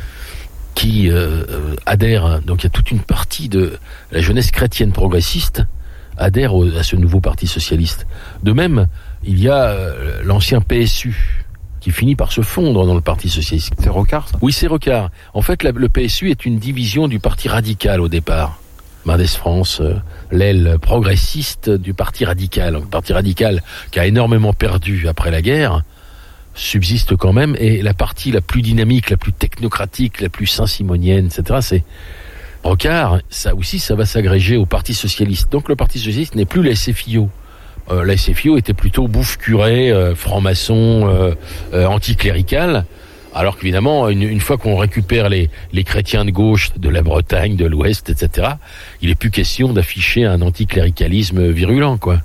qui euh, adhèrent. Donc il y a toute une partie de la jeunesse chrétienne progressiste adhère au, à ce nouveau parti socialiste. De même, il y a euh, l'ancien P S U qui finit par se fondre dans le parti socialiste. C'est Rocard, ça ? Oui, c'est Rocard. En fait, la, le P S U est une division du parti radical au départ. Mendès France, euh, l'aile progressiste du parti radical. Le parti radical qui a énormément perdu après la guerre subsiste quand même, et la partie la plus dynamique, la plus technocratique, la plus saint-simonienne, et cetera, c'est Rocard. Ça aussi, ça va s'agréger au Parti socialiste. Donc le Parti socialiste n'est plus la S F I O. Euh, la S F I O était plutôt bouffe-curé, euh, franc-maçon, euh, euh, anticlérical. Alors qu'évidemment, une, une fois qu'on récupère les, les chrétiens de gauche, de la Bretagne, de l'Ouest, et cetera, il n'est plus question d'afficher un anticléricalisme virulent, quoi.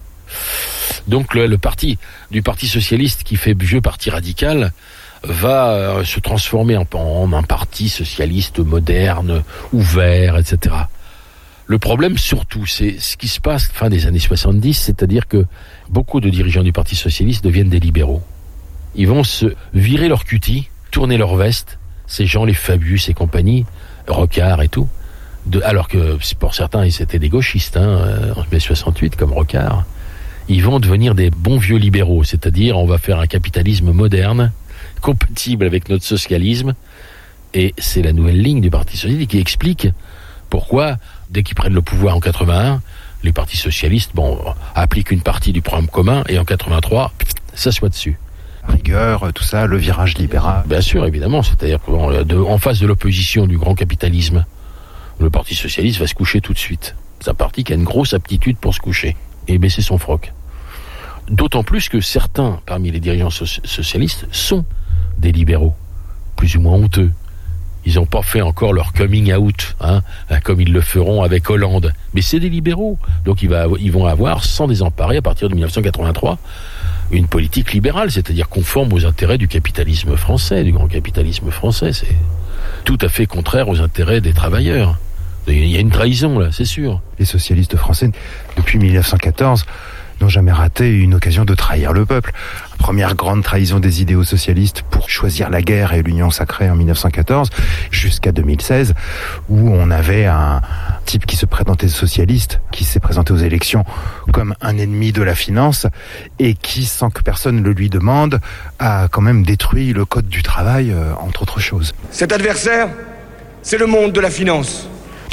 Donc le, le parti du Parti socialiste, qui fait vieux parti radical, va euh, se transformer en, en un parti socialiste moderne, ouvert, et cetera. Le problème surtout, c'est ce qui se passe fin des années soixante-dix, c'est-à-dire que beaucoup de dirigeants du Parti socialiste deviennent des libéraux. Ils vont se virer leur cutie, tourner leur veste, ces gens, les Fabius et compagnie, Rocard et tout, de, alors que pour certains, ils étaient des gauchistes, hein, en mai soixante-huit, comme Rocard. Ils vont devenir des bons vieux libéraux, c'est-à-dire on va faire un capitalisme moderne, compatible avec notre socialisme, et c'est la nouvelle ligne du Parti socialiste qui explique pourquoi, dès qu'ils prennent le pouvoir en quatre-vingt-un, les partis socialistes, bon, appliquent une partie du programme commun, et en quatre-vingt-trois, s'assoient dessus. Rigueur, tout ça, le virage libéral. Bien sûr, évidemment, c'est-à-dire qu'en face de l'opposition du grand capitalisme, le Parti socialiste va se coucher tout de suite. C'est un parti qui a une grosse aptitude pour se coucher et baisser son froc. D'autant plus que certains, parmi les dirigeants so- socialistes, sont des libéraux, plus ou moins honteux. Ils n'ont pas fait encore leur coming out, hein, comme ils le feront avec Hollande. Mais c'est des libéraux. Donc ils, va, ils vont avoir, sans désemparer, à partir de dix-neuf cent quatre-vingt-trois, une politique libérale, c'est-à-dire conforme aux intérêts du capitalisme français, du grand capitalisme français. C'est tout à fait contraire aux intérêts des travailleurs. Il y a une trahison, là, c'est sûr. Les socialistes français, depuis dix-neuf cent quatorze, n'ont jamais raté une occasion de trahir le peuple. Première grande trahison des idéaux socialistes pour choisir la guerre et l'union sacrée en dix-neuf cent quatorze, jusqu'à deux mille seize, où on avait un type qui se présentait socialiste, qui s'est présenté aux élections comme un ennemi de la finance, et qui, sans que personne le lui demande, a quand même détruit le code du travail, euh, entre autres choses. Cet adversaire, c'est le monde de la finance.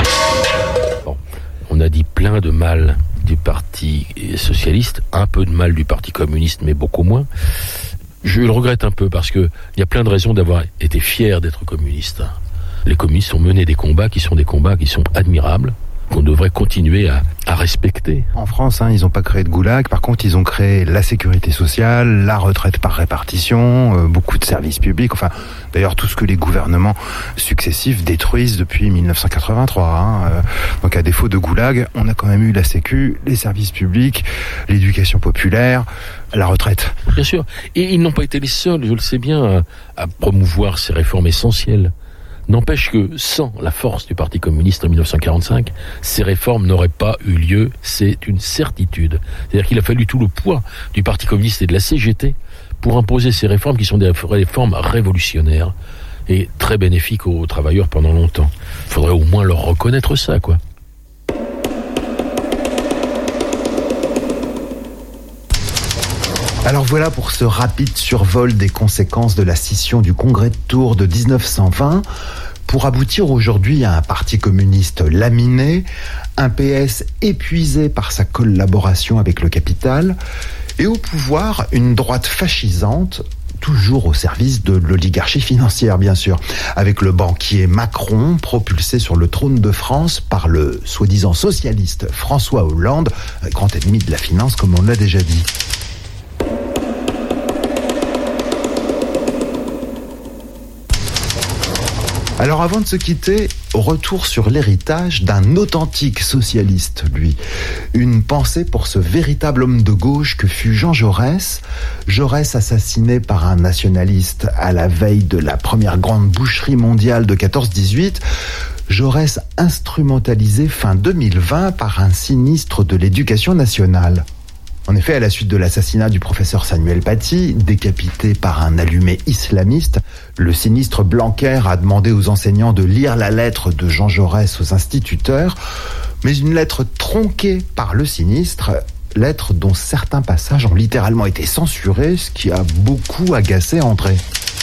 Bon, on a dit plein de mal du Parti socialiste, un peu de mal du Parti communiste, mais beaucoup moins. Je le regrette un peu parce que il y a plein de raisons d'avoir été fier d'être communiste. Les communistes ont mené des combats qui sont des combats qui sont admirables, qu'on devrait continuer à, à respecter. En France, hein, ils n'ont pas créé de goulag. Par contre, ils ont créé la sécurité sociale, la retraite par répartition, euh, beaucoup de services publics. Enfin, d'ailleurs, tout ce que les gouvernements successifs détruisent depuis dix-neuf cent quatre-vingt-trois. Hein. Euh, donc, à défaut de goulag, on a quand même eu la sécu, les services publics, l'éducation populaire, la retraite. Bien sûr. Et ils n'ont pas été les seuls, je le sais bien, à, à promouvoir ces réformes essentielles. N'empêche que sans la force du Parti communiste en dix-neuf cent quarante-cinq, ces réformes n'auraient pas eu lieu, c'est une certitude. C'est-à-dire qu'il a fallu tout le poids du Parti communiste et de la C G T pour imposer ces réformes qui sont des réformes révolutionnaires et très bénéfiques aux travailleurs pendant longtemps. Il faudrait au moins leur reconnaître ça, quoi. Alors voilà pour ce rapide survol des conséquences de la scission du Congrès de Tours de dix-neuf cent vingt, pour aboutir aujourd'hui à un parti communiste laminé, un P S épuisé par sa collaboration avec le capital, et au pouvoir une droite fascisante, toujours au service de l'oligarchie financière, bien sûr, avec le banquier Macron propulsé sur le trône de France par le soi-disant socialiste François Hollande, grand ennemi de la finance comme on l'a déjà dit. Alors avant de se quitter, retour sur l'héritage d'un authentique socialiste, lui. Une pensée pour ce véritable homme de gauche que fut Jean Jaurès. Jaurès assassiné par un nationaliste à la veille de la première grande boucherie mondiale de quatorze dix-huit. Jaurès instrumentalisé fin deux mille vingt par un sinistre de l'éducation nationale. En effet, à la suite de l'assassinat du professeur Samuel Paty, décapité par un allumé islamiste, le sinistre Blanquer a demandé aux enseignants de lire la lettre de Jean Jaurès aux instituteurs, mais une lettre tronquée par le sinistre, lettre dont certains passages ont littéralement été censurés, ce qui a beaucoup agacé André.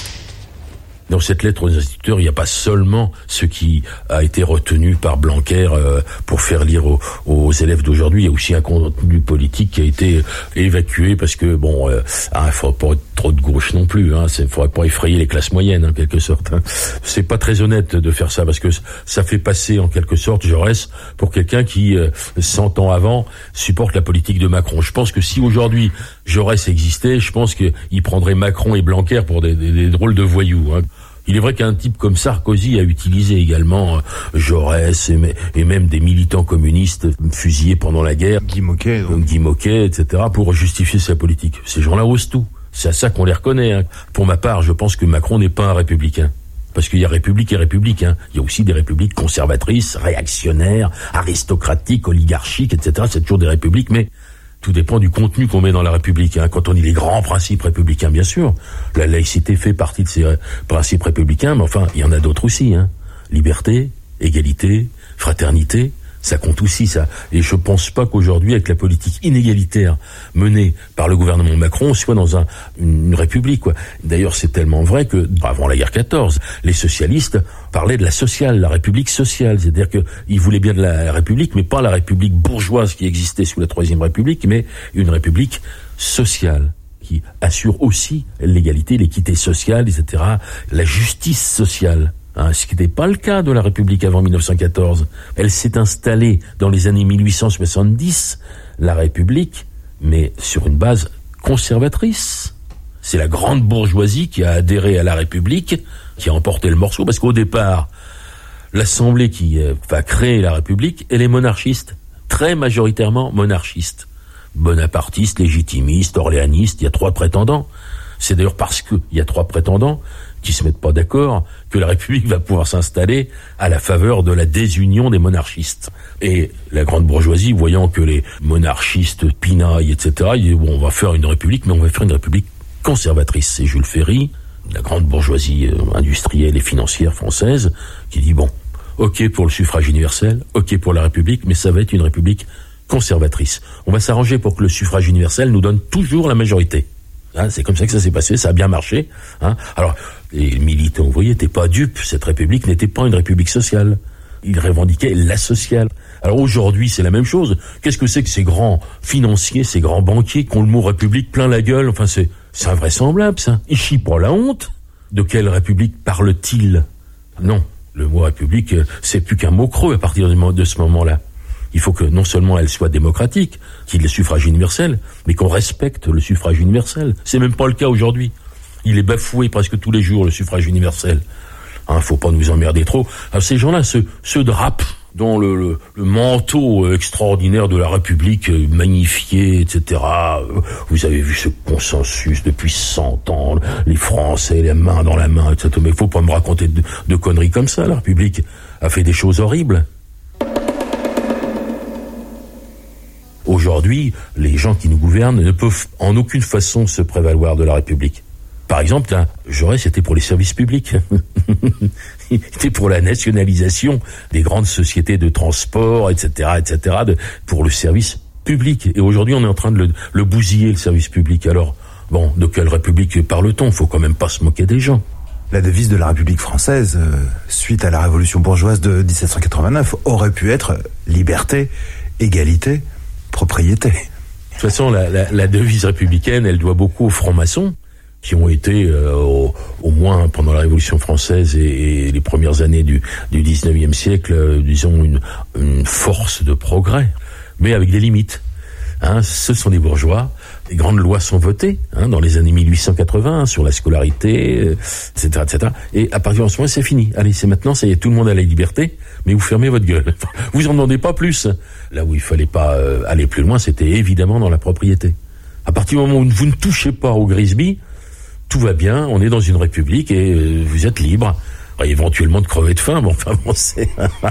Dans cette lettre aux instituteurs, il n'y a pas seulement ce qui a été retenu par Blanquer euh, pour faire lire aux, aux élèves d'aujourd'hui. Il y a aussi un contenu politique qui a été évacué parce que, bon, euh, il ne faudrait pas être trop de gauche non plus. Hein, il ne faudrait pas effrayer les classes moyennes, en quelque sorte. Hein. C'est pas très honnête de faire ça parce que ça fait passer, en quelque sorte, Jaurès pour quelqu'un qui, euh, cent ans avant, supporte la politique de Macron. Je pense que si aujourd'hui Jaurès existait, je pense qu'il prendrait Macron et Blanquer pour des, des, des drôles de voyous. Hein. Il est vrai qu'un type comme Sarkozy a utilisé également Jaurès et, et même des militants communistes fusillés pendant la guerre, Guy Moquet, donc Guy Moquet, et cetera, pour justifier sa politique. Ces gens-là osent tout. C'est à ça qu'on les reconnaît. Hein. Pour ma part, je pense que Macron n'est pas un républicain. Parce qu'il y a république et république. Hein. Il y a aussi des républiques conservatrices, réactionnaires, aristocratiques, oligarchiques, et cetera. C'est toujours des républiques, mais tout dépend du contenu qu'on met dans la République. Hein. Quand on dit les grands principes républicains, bien sûr, la laïcité fait partie de ces principes républicains, mais enfin, il y en a d'autres aussi. Hein. Liberté, égalité, fraternité, ça compte aussi, ça. Et je pense pas qu'aujourd'hui, avec la politique inégalitaire menée par le gouvernement Macron, on soit dans un, une république, quoi. D'ailleurs, c'est tellement vrai que, avant la guerre quatorze, les socialistes parlaient de la sociale, la république sociale. C'est-à-dire que ils voulaient bien de la république, mais pas la république bourgeoise qui existait sous la troisième république, mais une république sociale, qui assure aussi l'égalité, l'équité sociale, et cetera, la justice sociale. Hein, ce qui n'était pas le cas de la République avant mille neuf cent quatorze. Elle s'est installée dans les années mille huit cent soixante-dix, la République, mais sur une base conservatrice. C'est la grande bourgeoisie qui a adhéré à la République, qui a emporté le morceau, parce qu'au départ, l'Assemblée qui va créer la République, elle est monarchiste, très majoritairement monarchiste. Bonapartiste, légitimiste, orléaniste, il y a trois prétendants. C'est d'ailleurs parce qu'il y a trois prétendants qui se mettent pas d'accord que la République va pouvoir s'installer à la faveur de la désunion des monarchistes. Et la grande bourgeoisie, voyant que les monarchistes pinaillent, et cetera, ils disent, bon, on va faire une République, mais on va faire une République conservatrice. C'est Jules Ferry, la grande bourgeoisie industrielle et financière française, qui dit, bon, ok pour le suffrage universel, ok pour la République, mais ça va être une République conservatrice. On va s'arranger pour que le suffrage universel nous donne toujours la majorité. Hein, c'est comme ça que ça s'est passé, ça a bien marché. Hein. Alors, les militants, vous voyez, n'étaient pas dupes. Cette république n'était pas une république sociale. Ils revendiquaient la sociale. Alors aujourd'hui, c'est la même chose. Qu'est-ce que c'est que ces grands financiers, ces grands banquiers qui ont le mot république plein la gueule? Enfin, c'est, c'est invraisemblable, ça. Ils chient pour la honte. De quelle république parle-t-il? Non, le mot république, c'est plus qu'un mot creux à partir de ce moment-là. Il faut que non seulement elle soit démocratique, qu'il y ait le suffrage universel, mais qu'on respecte le suffrage universel. C'est même pas le cas aujourd'hui. Il est bafoué presque tous les jours, le suffrage universel. Hein, faut pas nous emmerder trop. Alors, ces gens-là se, se drapent dans le, le, le manteau extraordinaire de la République, magnifié, et cetera. Vous avez vu ce consensus depuis cent ans, les Français, les mains dans la main, et cetera. Mais il faut pas me raconter de, de conneries comme ça. La République a fait des choses horribles. Aujourd'hui, les gens qui nous gouvernent ne peuvent en aucune façon se prévaloir de la République. Par exemple, là, Jaurès était pour les services publics. Il était pour la nationalisation des grandes sociétés de transport, et cetera, et cetera, de, pour le service public. Et aujourd'hui, on est en train de le, le bousiller, le service public. Alors, bon, de quelle République parle-t-on? Faut quand même pas se moquer des gens. La devise de la République française, euh, suite à la révolution bourgeoise de dix-sept cent quatre-vingt-neuf, aurait pu être liberté, égalité, propriété. De toute façon, la, la, la devise républicaine, elle doit beaucoup aux francs-maçons, qui ont été, euh, au, au moins pendant la Révolution française et, et les premières années du, du dix-neuvième siècle, euh, disons, une, une force de progrès, mais avec des limites. Hein, ce sont des bourgeois. Les grandes lois sont votées hein, dans les années mille huit cent quatre-vingts hein, sur la scolarité, euh, et cetera, et cetera. Et à partir de ce moment, c'est fini. Allez, c'est maintenant, ça y est, tout le monde a la liberté, mais vous fermez votre gueule. Vous en demandez pas plus. Là où il fallait pas euh, aller plus loin, c'était évidemment dans la propriété. À partir du moment où vous ne touchez pas au Grisby, tout va bien, on est dans une république et euh, vous êtes libre. Alors, éventuellement de crever de faim, bon, enfin bon, c'est...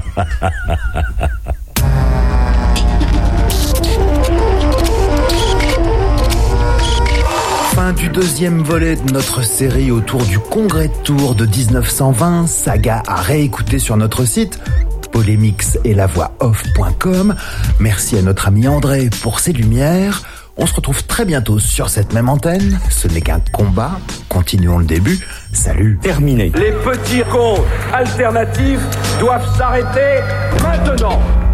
Fin du deuxième volet de notre série autour du Congrès de Tours de dix-neuf cent vingt, saga à réécouter sur notre site polémix et la voix off point com. Merci à notre ami André pour ses lumières. On se retrouve très bientôt sur cette même antenne. Ce n'est qu'un combat. Continuons le début. Salut. Terminé. Les petits comptes alternatifs doivent s'arrêter maintenant.